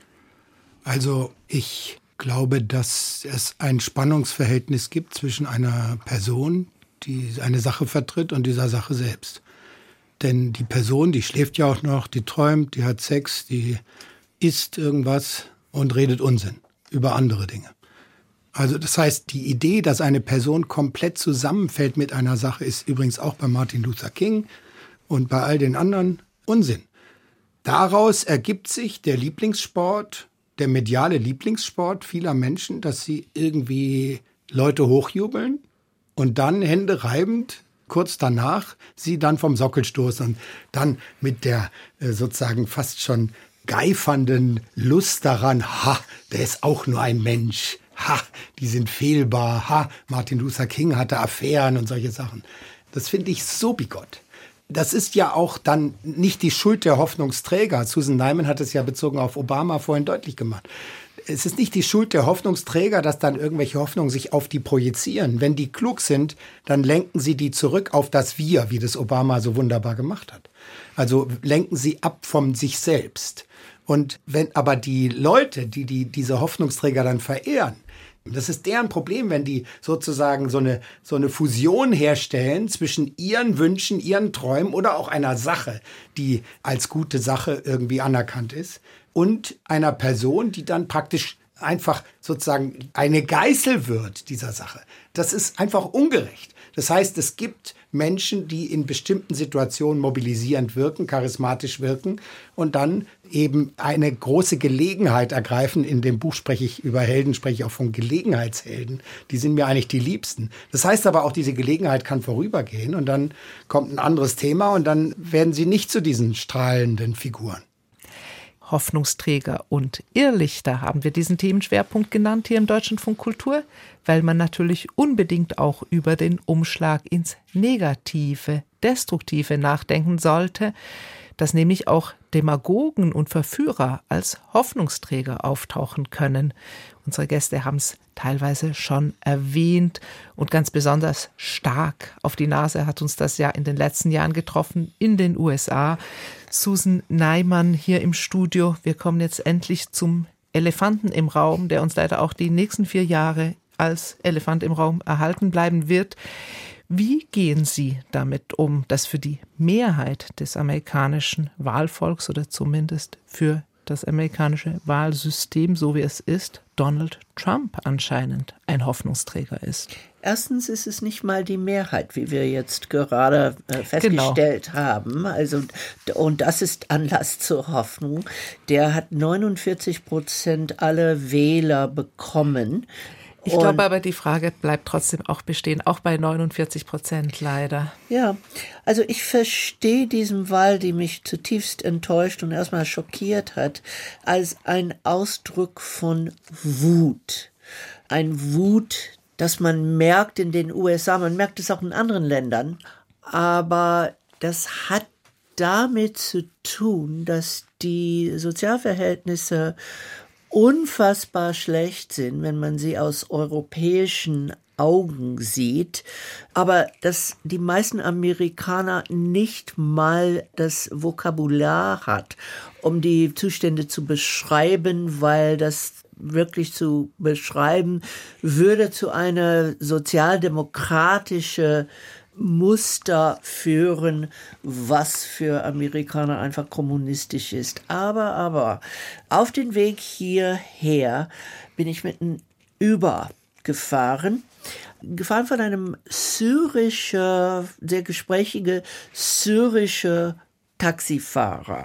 Also ich glaube, dass es ein Spannungsverhältnis gibt zwischen einer Person, die eine Sache vertritt, und dieser Sache selbst. Denn die Person, die schläft ja auch noch, die träumt, die hat Sex, die isst irgendwas und redet Unsinn über andere Dinge. Also das heißt, die Idee, dass eine Person komplett zusammenfällt mit einer Sache, ist übrigens auch bei Martin Luther King und bei all den anderen Unsinn. Daraus ergibt sich der Lieblingssport, der mediale Lieblingssport vieler Menschen, dass sie irgendwie Leute hochjubeln und dann Hände reibend kurz danach sie dann vom Sockel stoßen und dann mit der äh, sozusagen fast schon geifernden Lust daran, ha, der ist auch nur ein Mensch, ha, die sind fehlbar, ha, Martin Luther King hatte Affären und solche Sachen. Das finde ich so bigott. Das ist ja auch dann nicht die Schuld der Hoffnungsträger. Susan Neiman hat es ja bezogen auf Obama vorhin deutlich gemacht. Es ist nicht die Schuld der Hoffnungsträger, dass dann irgendwelche Hoffnungen sich auf die projizieren. Wenn die klug sind, dann lenken sie die zurück auf das Wir, wie das Obama so wunderbar gemacht hat. Also lenken sie ab von sich selbst. Und wenn aber die Leute, die, die diese Hoffnungsträger dann verehren, das ist deren Problem, wenn die sozusagen so eine, so eine Fusion herstellen zwischen ihren Wünschen, ihren Träumen oder auch einer Sache, die als gute Sache irgendwie anerkannt ist, und einer Person, die dann praktisch einfach sozusagen eine Geißel wird dieser Sache. Das ist einfach ungerecht. Das heißt, es gibt Menschen, die in bestimmten Situationen mobilisierend wirken, charismatisch wirken und dann eben eine große Gelegenheit ergreifen. In dem Buch spreche ich über Helden, spreche ich auch von Gelegenheitshelden. Die sind mir eigentlich die Liebsten. Das heißt aber auch, diese Gelegenheit kann vorübergehen und dann kommt ein anderes Thema und dann werden sie nicht zu diesen strahlenden Figuren. Hoffnungsträger und Irrlichter haben wir diesen Themenschwerpunkt genannt hier im Deutschlandfunk Kultur, weil man natürlich unbedingt auch über den Umschlag ins Negative, Destruktive nachdenken sollte, dass nämlich auch Demagogen und Verführer als Hoffnungsträger auftauchen können. Unsere Gäste haben es teilweise schon erwähnt und ganz besonders stark auf die Nase hat uns das ja in den letzten Jahren getroffen in den U S A. Susan Neiman hier im Studio. Wir kommen jetzt endlich zum Elefanten im Raum, der uns leider auch die nächsten vier Jahre als Elefant im Raum erhalten bleiben wird. Wie gehen Sie damit um, dass für die Mehrheit des amerikanischen Wahlvolks oder zumindest für das amerikanische Wahlsystem, so wie es ist, Donald Trump anscheinend ein Hoffnungsträger ist? Erstens ist es nicht mal die Mehrheit, wie wir jetzt gerade äh, festgestellt genau. haben. Also, und das ist Anlass zur Hoffnung. Der hat neunundvierzig Prozent aller Wähler bekommen. Ich und glaube aber, die Frage bleibt trotzdem auch bestehen, auch bei neunundvierzig Prozent leider. Ja, also ich verstehe diesen Wahl, die mich zutiefst enttäuscht und erstmal schockiert hat, als ein Ausdruck von Wut. Ein Wut, das man merkt in den U S A, man merkt es auch in anderen Ländern, aber das hat damit zu tun, dass die Sozialverhältnisse unfassbar schlecht sind, wenn man sie aus europäischen Augen sieht, aber dass die meisten Amerikaner nicht mal das Vokabular hat, um die Zustände zu beschreiben, weil das wirklich zu beschreiben würde zu einer sozialdemokratische Muster führen, was für Amerikaner einfach kommunistisch ist. Aber, aber, auf den Weg hierher bin ich mit einem Uber gefahren. Gefahren von einem syrischer, sehr gesprächiger syrischer Taxifahrer,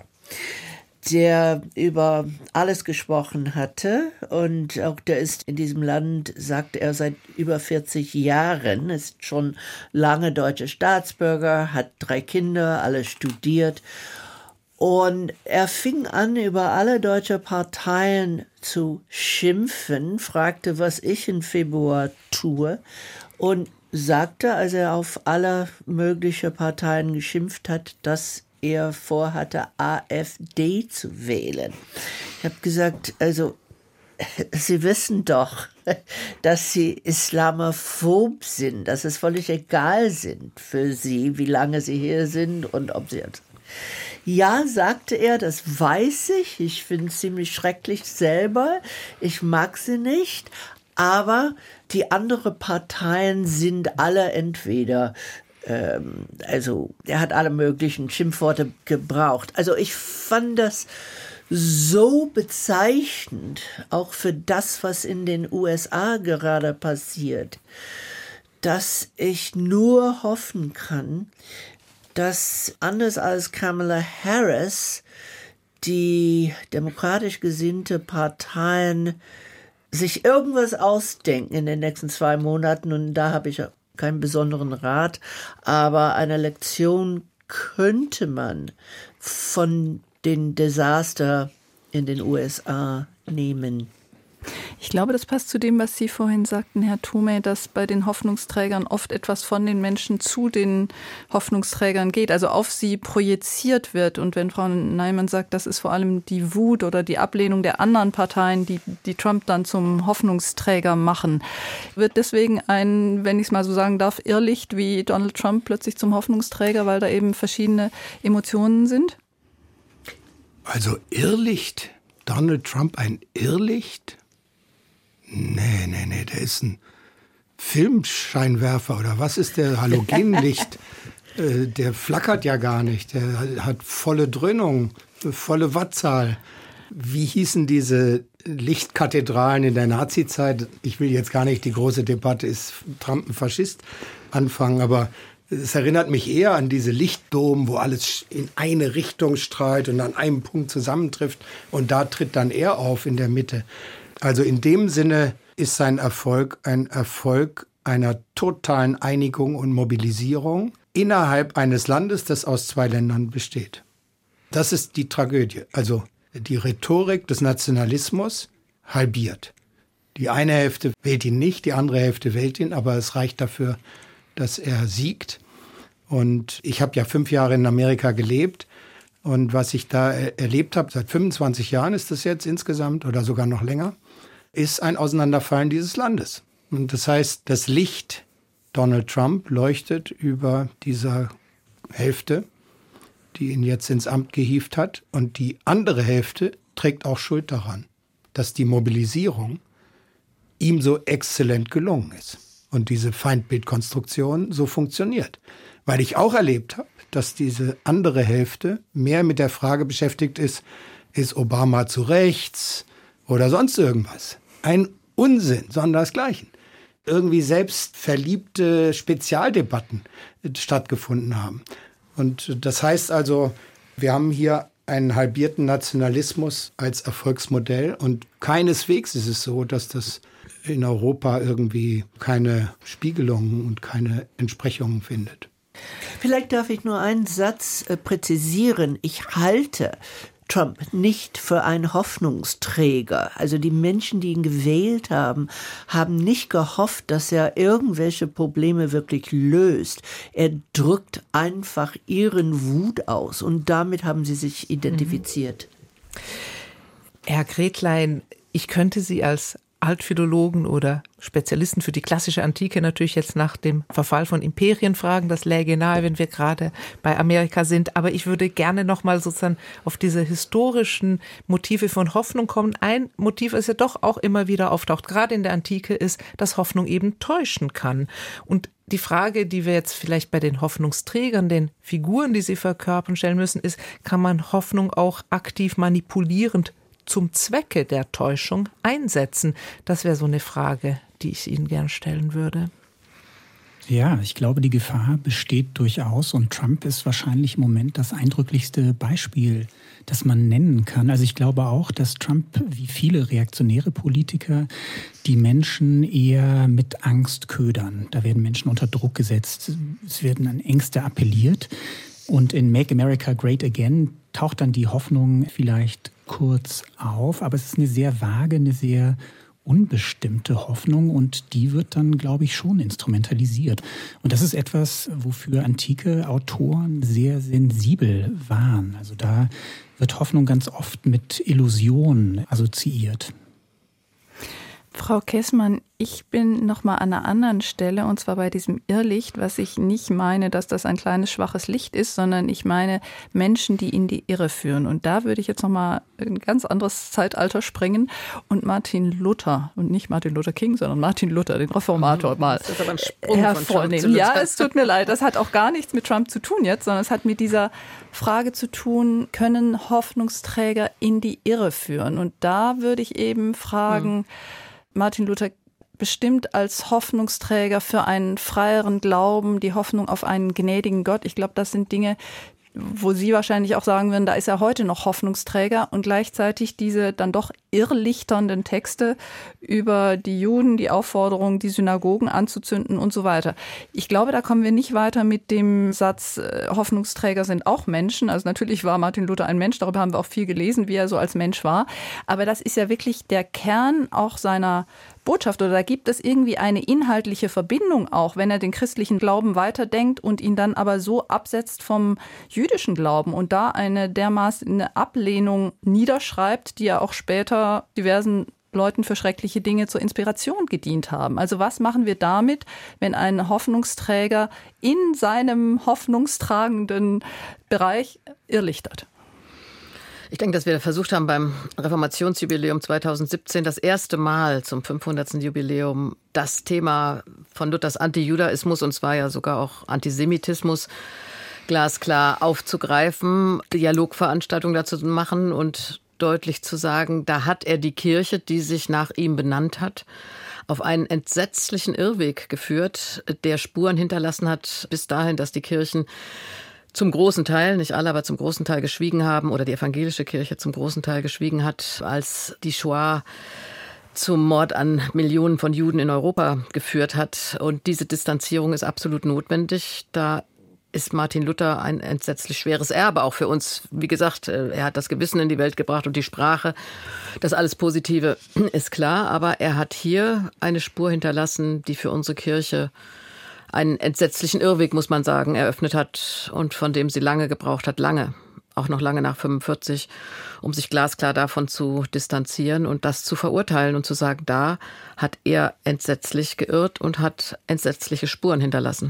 der über alles gesprochen hatte und auch der ist in diesem Land, sagt er, seit über vierzig Jahren, ist schon lange deutscher Staatsbürger, hat drei Kinder, alle studiert und er fing an, über alle deutsche Parteien zu schimpfen, fragte, was ich im Februar tue und sagte, als er auf alle möglichen Parteien geschimpft hat, dass er vorhatte, AfD zu wählen. Ich habe gesagt, also Sie wissen doch, dass Sie islamophob sind, dass es völlig egal sind für Sie, wie lange Sie hier sind und ob Sie... Ja, sagte er, das weiß ich. Ich finde es ziemlich schrecklich selber. Ich mag sie nicht. Aber die anderen Parteien sind alle entweder... Ähm, also, er hat alle möglichen Schimpfworte gebraucht. Also, ich fand das so bezeichnend, auch für das, was in den U S A gerade passiert, dass ich nur hoffen kann, dass anders als Kamala Harris die demokratisch gesinnte Parteien sich irgendwas ausdenken in den nächsten zwei Monaten, und da habe ich keinen besonderen Rat, aber eine Lektion könnte man von den Desaster in den U S A nehmen. Ich glaube, das passt zu dem, was Sie vorhin sagten, Herr Thume, dass bei den Hoffnungsträgern oft etwas von den Menschen zu den Hoffnungsträgern geht, also auf sie projiziert wird. Und wenn Frau Neiman sagt, das ist vor allem die Wut oder die Ablehnung der anderen Parteien, die, die Trump dann zum Hoffnungsträger machen, wird deswegen ein, wenn ich es mal so sagen darf, Irrlicht wie Donald Trump plötzlich zum Hoffnungsträger, weil da eben verschiedene Emotionen sind? Also Irrlicht? Donald Trump ein Irrlicht? Nee, nee, nee, der ist ein Filmscheinwerfer oder was ist der? Halogenlicht? äh, der flackert ja gar nicht. Der hat volle Dröhnung, volle Wattzahl. Wie hießen diese Lichtkathedralen in der Nazizeit? Ich will jetzt gar nicht die große Debatte, ist Trump ein Faschist, anfangen, aber es erinnert mich eher an diese Lichtdomen, wo alles in eine Richtung strahlt und an einem Punkt zusammentrifft. Und da tritt dann er auf in der Mitte. Also in dem Sinne ist sein Erfolg ein Erfolg einer totalen Einigung und Mobilisierung innerhalb eines Landes, das aus zwei Ländern besteht. Das ist die Tragödie. Also die Rhetorik des Nationalismus halbiert. Die eine Hälfte wählt ihn nicht, die andere Hälfte wählt ihn, aber es reicht dafür, dass er siegt. Und ich habe ja fünf Jahre in Amerika gelebt. Und was ich da erlebt habe, seit fünfundzwanzig Jahren ist das jetzt insgesamt oder sogar noch länger, ist ein Auseinanderfallen dieses Landes. Und das heißt, das Licht Donald Trump leuchtet über dieser Hälfte, die ihn jetzt ins Amt gehievt hat. Und die andere Hälfte trägt auch Schuld daran, dass die Mobilisierung ihm so exzellent gelungen ist. Und diese Feindbildkonstruktion so funktioniert. Weil ich auch erlebt habe, dass diese andere Hälfte mehr mit der Frage beschäftigt ist, ist Obama zu rechts oder sonst irgendwas. Ein Unsinn, sondersgleichen. Irgendwie selbstverliebte Spezialdebatten stattgefunden haben. Und das heißt also, wir haben hier einen halbierten Nationalismus als Erfolgsmodell. Und keineswegs ist es so, dass das in Europa irgendwie keine Spiegelungen und keine Entsprechungen findet. Vielleicht darf ich nur einen Satz äh, präzisieren. Ich halte Trump nicht für einen Hoffnungsträger. Also die Menschen, die ihn gewählt haben, haben nicht gehofft, dass er irgendwelche Probleme wirklich löst. Er drückt einfach ihren Wut aus und damit haben sie sich identifiziert. Herr Gretlein, ich könnte Sie als Altphilologen oder Spezialisten für die klassische Antike natürlich jetzt nach dem Verfall von Imperien fragen. Das läge nahe, wenn wir gerade bei Amerika sind. Aber ich würde gerne nochmal sozusagen auf diese historischen Motive von Hoffnung kommen. Ein Motiv, das ja doch auch immer wieder auftaucht, gerade in der Antike, ist, dass Hoffnung eben täuschen kann. Und die Frage, die wir jetzt vielleicht bei den Hoffnungsträgern, den Figuren, die sie verkörpern, stellen müssen, ist, kann man Hoffnung auch aktiv manipulierend zum Zwecke der Täuschung einsetzen? Das wäre so eine Frage, die ich Ihnen gern stellen würde. Ja, ich glaube, die Gefahr besteht durchaus und Trump ist wahrscheinlich im Moment das eindrücklichste Beispiel, das man nennen kann. Also ich glaube auch, dass Trump, wie viele reaktionäre Politiker, die Menschen eher mit Angst ködern. Da werden Menschen unter Druck gesetzt, es werden an Ängste appelliert. Und in Make America Great Again taucht dann die Hoffnung vielleicht kurz auf, aber es ist eine sehr vage, eine sehr unbestimmte Hoffnung und die wird dann, glaube ich, schon instrumentalisiert. Und das ist etwas, wofür antike Autoren sehr sensibel waren. Also da wird Hoffnung ganz oft mit Illusion assoziiert. Frau Kessmann, ich bin noch mal an einer anderen Stelle, und zwar bei diesem Irrlicht, was ich nicht meine, dass das ein kleines, schwaches Licht ist, sondern ich meine Menschen, die in die Irre führen. Und da würde ich jetzt noch mal ein ganz anderes Zeitalter springen und Martin Luther, und nicht Martin Luther King, sondern Martin Luther, den Reformator, mal das ist aber ein Sprung hervornehmen. Ja, es tut mir leid, das hat auch gar nichts mit Trump zu tun jetzt, sondern es hat mit dieser Frage zu tun, können Hoffnungsträger in die Irre führen? Und da würde ich eben fragen, hm. Martin Luther bestimmt als Hoffnungsträger für einen freieren Glauben, die Hoffnung auf einen gnädigen Gott. Ich glaube, das sind Dinge, wo Sie wahrscheinlich auch sagen würden, da ist er heute noch Hoffnungsträger, und gleichzeitig diese dann doch irrlichternden Texte über die Juden, die Aufforderung, die Synagogen anzuzünden und so weiter. Ich glaube, da kommen wir nicht weiter mit dem Satz, Hoffnungsträger sind auch Menschen. Also natürlich war Martin Luther ein Mensch, darüber haben wir auch viel gelesen, wie er so als Mensch war. Aber das ist ja wirklich der Kern auch seiner Botschaft, oder da gibt es irgendwie eine inhaltliche Verbindung auch, wenn er den christlichen Glauben weiterdenkt und ihn dann aber so absetzt vom jüdischen Glauben und da eine dermaßen eine Ablehnung niederschreibt, die ja auch später diversen Leuten für schreckliche Dinge zur Inspiration gedient haben. Also was machen wir damit, wenn ein Hoffnungsträger in seinem hoffnungstragenden Bereich irrlichtert? Ich denke, dass wir versucht haben, beim Reformationsjubiläum zweitausendsiebzehn das erste Mal zum fünfhundertsten Jubiläum das Thema von Luthers Antijudaismus, und zwar ja sogar auch Antisemitismus, glasklar aufzugreifen, Dialogveranstaltungen dazu zu machen und deutlich zu sagen, da hat er die Kirche, die sich nach ihm benannt hat, auf einen entsetzlichen Irrweg geführt, der Spuren hinterlassen hat bis dahin, dass die Kirchen zum großen Teil, nicht alle, aber zum großen Teil geschwiegen haben, oder die evangelische Kirche zum großen Teil geschwiegen hat, als die Shoah zum Mord an Millionen von Juden in Europa geführt hat. Und diese Distanzierung ist absolut notwendig. Da ist Martin Luther ein entsetzlich schweres Erbe, auch für uns. Wie gesagt, er hat das Gewissen in die Welt gebracht und die Sprache. Das alles Positive ist klar, aber er hat hier eine Spur hinterlassen, die für unsere Kirche einen entsetzlichen Irrweg, muss man sagen, eröffnet hat und von dem sie lange gebraucht hat, lange, auch noch lange nach fünfundvierzig, um sich glasklar davon zu distanzieren und das zu verurteilen und zu sagen, da hat er entsetzlich geirrt und hat entsetzliche Spuren hinterlassen.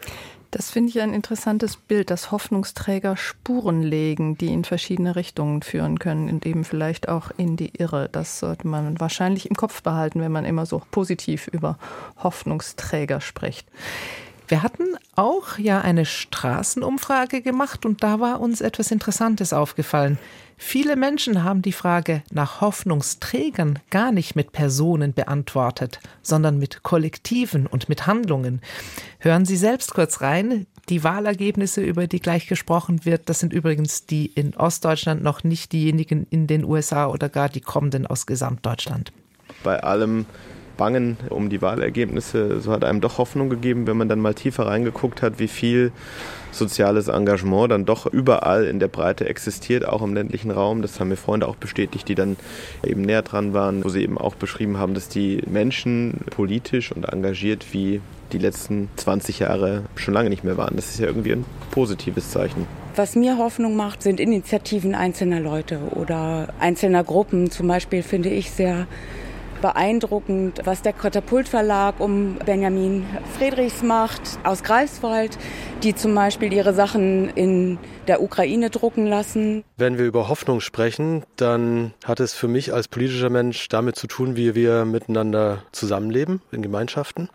Das finde ich ein interessantes Bild, dass Hoffnungsträger Spuren legen, die in verschiedene Richtungen führen können und eben vielleicht auch in die Irre. Das sollte man wahrscheinlich im Kopf behalten, wenn man immer so positiv über Hoffnungsträger spricht. Wir hatten auch ja eine Straßenumfrage gemacht und da war uns etwas Interessantes aufgefallen. Viele Menschen haben die Frage nach Hoffnungsträgern gar nicht mit Personen beantwortet, sondern mit Kollektiven und mit Handlungen. Hören Sie selbst kurz rein. Die Wahlergebnisse, über die gleich gesprochen wird, das sind übrigens die in Ostdeutschland, noch nicht diejenigen in den U S A oder gar die kommenden aus Gesamtdeutschland. Bei allem Bangen um die Wahlergebnisse, so hat einem doch Hoffnung gegeben, wenn man dann mal tiefer reingeguckt hat, wie viel soziales Engagement dann doch überall in der Breite existiert, auch im ländlichen Raum. Das haben mir Freunde auch bestätigt, die dann eben näher dran waren, wo sie eben auch beschrieben haben, dass die Menschen politisch und engagiert wie die letzten zwanzig Jahre schon lange nicht mehr waren. Das ist ja irgendwie ein positives Zeichen. Was mir Hoffnung macht, sind Initiativen einzelner Leute oder einzelner Gruppen. Zum Beispiel finde ich sehr beeindruckend, was der Katapult-Verlag um Benjamin Friedrichs macht aus Greifswald, die zum Beispiel ihre Sachen in der Ukraine drucken lassen. Wenn wir über Hoffnung sprechen, dann hat es für mich als politischer Mensch damit zu tun, wie wir miteinander zusammenleben in Gemeinschaften.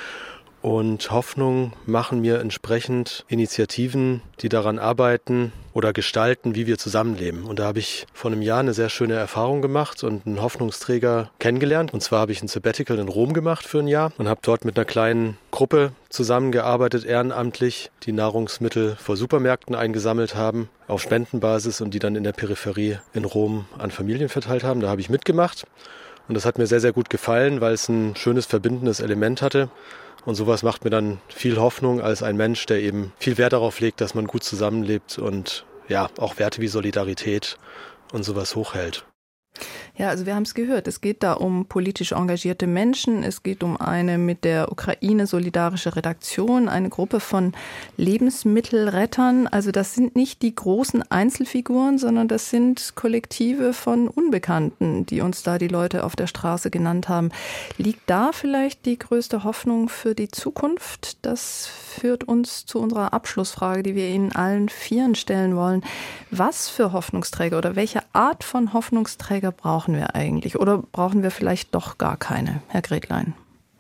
Und Hoffnung machen mir entsprechend Initiativen, die daran arbeiten oder gestalten, wie wir zusammenleben. Und da habe ich vor einem Jahr eine sehr schöne Erfahrung gemacht und einen Hoffnungsträger kennengelernt. Und zwar habe ich ein Sabbatical in Rom gemacht für ein Jahr und habe dort mit einer kleinen Gruppe zusammengearbeitet, ehrenamtlich, die Nahrungsmittel vor Supermärkten eingesammelt haben, auf Spendenbasis und die dann in der Peripherie in Rom an Familien verteilt haben. Da habe ich mitgemacht und das hat mir sehr, sehr gut gefallen, weil es ein schönes verbindendes Element hatte. Und sowas macht mir dann viel Hoffnung als ein Mensch, der eben viel Wert darauf legt, dass man gut zusammenlebt und ja, auch Werte wie Solidarität und sowas hochhält. Ja, also wir haben es gehört. Es geht da um politisch engagierte Menschen. Es geht um eine mit der Ukraine solidarische Redaktion, eine Gruppe von Lebensmittelrettern. Also das sind nicht die großen Einzelfiguren, sondern das sind Kollektive von Unbekannten, die uns da die Leute auf der Straße genannt haben. Liegt da vielleicht die größte Hoffnung für die Zukunft? Das führt uns zu unserer Abschlussfrage, die wir Ihnen allen Vieren stellen wollen. Was für Hoffnungsträger oder welche Art von Hoffnungsträger brauchen wir eigentlich? Oder brauchen wir vielleicht doch gar keine, Herr Gretlein?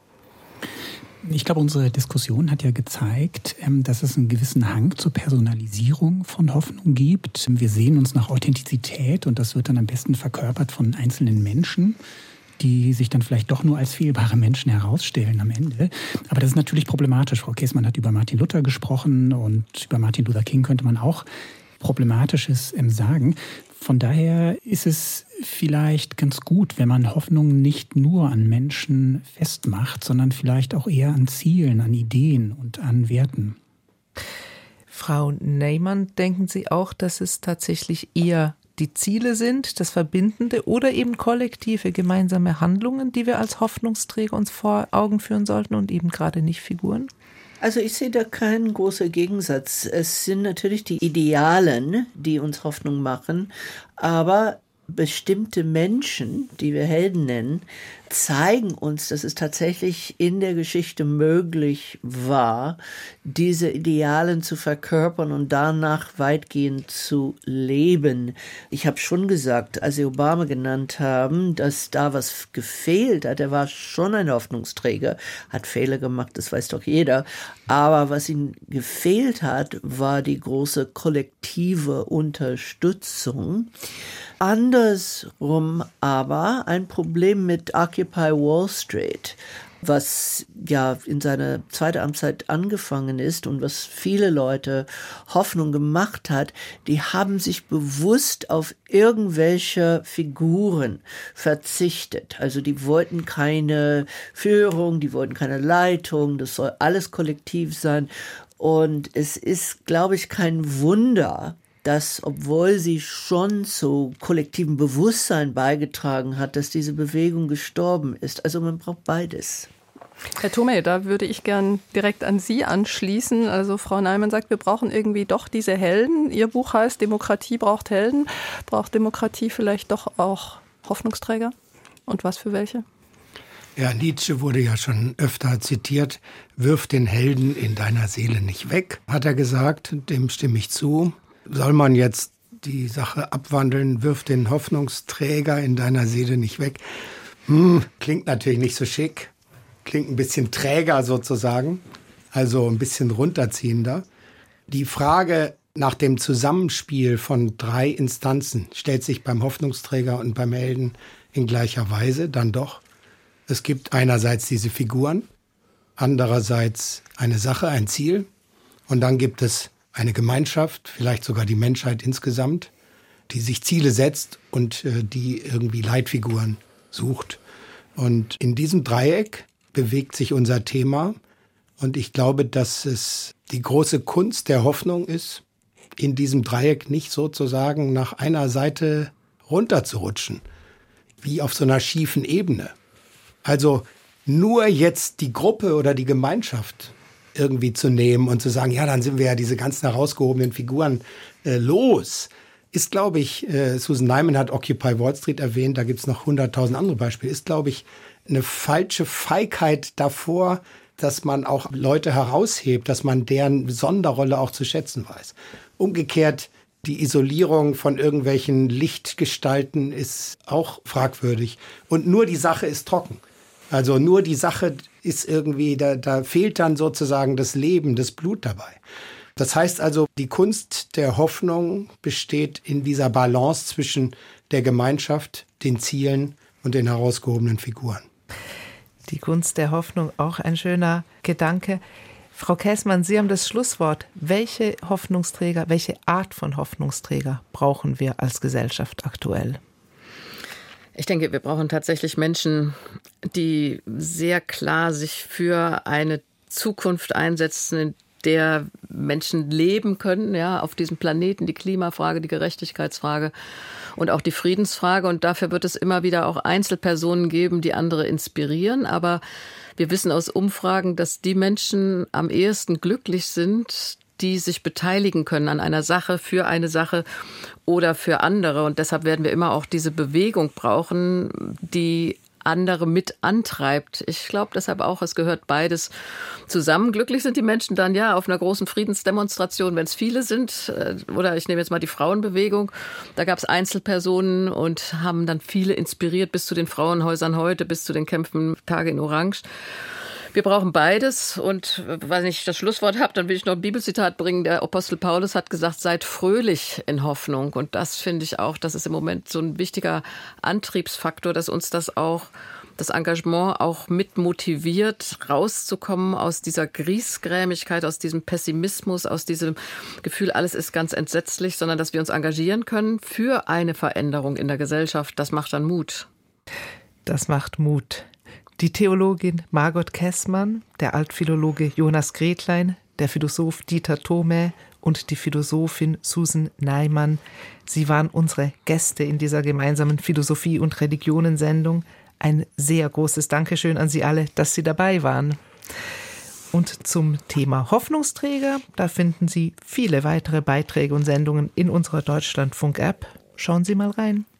Ich glaube, unsere Diskussion hat ja gezeigt, dass es einen gewissen Hang zur Personalisierung von Hoffnung gibt. Wir sehen uns nach Authentizität und das wird dann am besten verkörpert von einzelnen Menschen, die sich dann vielleicht doch nur als fehlbare Menschen herausstellen am Ende. Aber das ist natürlich problematisch. Frau Käßmann hat über Martin Luther gesprochen und über Martin Luther King könnte man auch Problematisches sagen. Von daher ist es vielleicht ganz gut, wenn man Hoffnung nicht nur an Menschen festmacht, sondern vielleicht auch eher an Zielen, an Ideen und an Werten. Frau Neyman, denken Sie auch, dass es tatsächlich eher die Ziele sind, das Verbindende oder eben kollektive gemeinsame Handlungen, die wir als Hoffnungsträger uns vor Augen führen sollten und eben gerade nicht Figuren? Also ich sehe da keinen großen Gegensatz. Es sind natürlich die Idealen, die uns Hoffnung machen, aber bestimmte Menschen, die wir Helden nennen, zeigen uns, dass es tatsächlich in der Geschichte möglich war, diese Idealen zu verkörpern und danach weitgehend zu leben. Ich habe schon gesagt, als Sie Obama genannt haben, dass da was gefehlt hat. Er war schon ein Hoffnungsträger, hat Fehler gemacht, das weiß doch jeder. Aber was ihm gefehlt hat, war die große kollektive Unterstützung. Andersrum aber ein Problem mit Occupy Wall Street, was ja in seiner zweiten Amtszeit angefangen ist und was viele Leute Hoffnung gemacht hat, die haben sich bewusst auf irgendwelche Figuren verzichtet. Also die wollten keine Führung, die wollten keine Leitung, das soll alles kollektiv sein. Und es ist, glaube ich, kein Wunder, dass, obwohl sie schon zu kollektivem Bewusstsein beigetragen hat, dass diese Bewegung gestorben ist. Also man braucht beides. Herr Thome, da würde ich gern direkt an Sie anschließen. Also Frau Neyman sagt, wir brauchen irgendwie doch diese Helden. Ihr Buch heißt Demokratie braucht Helden. Braucht Demokratie vielleicht doch auch Hoffnungsträger? Und was für welche? Ja, Nietzsche wurde ja schon öfter zitiert. Wirf den Helden in deiner Seele nicht weg, hat er gesagt. Dem stimme ich zu. Soll man jetzt die Sache abwandeln, wirf den Hoffnungsträger in deiner Seele nicht weg? Hm, klingt natürlich nicht so schick, klingt ein bisschen träger sozusagen, also ein bisschen runterziehender. Die Frage nach dem Zusammenspiel von drei Instanzen stellt sich beim Hoffnungsträger und beim Helden in gleicher Weise dann doch. Es gibt einerseits diese Figuren, andererseits eine Sache, ein Ziel und dann gibt es eine Gemeinschaft, vielleicht sogar die Menschheit insgesamt, die sich Ziele setzt und äh, die irgendwie Leitfiguren sucht. Und in diesem Dreieck bewegt sich unser Thema. Und ich glaube, dass es die große Kunst der Hoffnung ist, in diesem Dreieck nicht sozusagen nach einer Seite runterzurutschen, wie auf so einer schiefen Ebene. Also nur jetzt die Gruppe oder die Gemeinschaft irgendwie zu nehmen und zu sagen, ja, dann sind wir ja diese ganzen herausgehobenen Figuren äh, los, ist, glaube ich, äh, Susan Neyman hat Occupy Wall Street erwähnt, da gibt es noch hunderttausend andere Beispiele, ist, glaube ich, eine falsche Feigheit davor, dass man auch Leute heraushebt, dass man deren Sonderrolle auch zu schätzen weiß. Umgekehrt, die Isolierung von irgendwelchen Lichtgestalten ist auch fragwürdig und nur die Sache ist trocken. Also nur die Sache ist irgendwie, da, da fehlt dann sozusagen das Leben, das Blut dabei. Das heißt also, die Kunst der Hoffnung besteht in dieser Balance zwischen der Gemeinschaft, den Zielen und den herausgehobenen Figuren. Die Kunst der Hoffnung, auch ein schöner Gedanke. Frau Käßmann, Sie haben das Schlusswort. Welche Hoffnungsträger, welche Art von Hoffnungsträger brauchen wir als Gesellschaft aktuell? Ich denke, wir brauchen tatsächlich Menschen, die sehr klar sich für eine Zukunft einsetzen, der Menschen leben können, ja, auf diesem Planeten, die Klimafrage, die Gerechtigkeitsfrage und auch die Friedensfrage. Und dafür wird es immer wieder auch Einzelpersonen geben, die andere inspirieren. Aber wir wissen aus Umfragen, dass die Menschen am ehesten glücklich sind, die sich beteiligen können an einer Sache, für eine Sache oder für andere. Und deshalb werden wir immer auch diese Bewegung brauchen, die andere mit antreibt. Ich glaube deshalb auch, es gehört beides zusammen. Glücklich sind die Menschen dann ja auf einer großen Friedensdemonstration, wenn es viele sind. Oder ich nehme jetzt mal die Frauenbewegung. Da gab es Einzelpersonen und haben dann viele inspiriert, bis zu den Frauenhäusern heute, bis zu den Kämpfen Tage in Orange. Wir brauchen beides und wenn ich das Schlusswort habe, dann will ich noch ein Bibelzitat bringen. Der Apostel Paulus hat gesagt, seid fröhlich in Hoffnung. Und das finde ich auch, das ist im Moment so ein wichtiger Antriebsfaktor, dass uns das auch, das Engagement auch mit motiviert, rauszukommen aus dieser Griesgrämigkeit, aus diesem Pessimismus, aus diesem Gefühl, alles ist ganz entsetzlich, sondern dass wir uns engagieren können für eine Veränderung in der Gesellschaft. Das macht dann Mut. Das macht Mut. Die Theologin Margot Käßmann, der Altphilologe Jonas Gretlein, der Philosoph Dieter Thomae und die Philosophin Susan Neiman. Sie waren unsere Gäste in dieser gemeinsamen Philosophie- und Religionensendung. Ein sehr großes Dankeschön an Sie alle, dass Sie dabei waren. Und zum Thema Hoffnungsträger, da finden Sie viele weitere Beiträge und Sendungen in unserer Deutschlandfunk-App. Schauen Sie mal rein.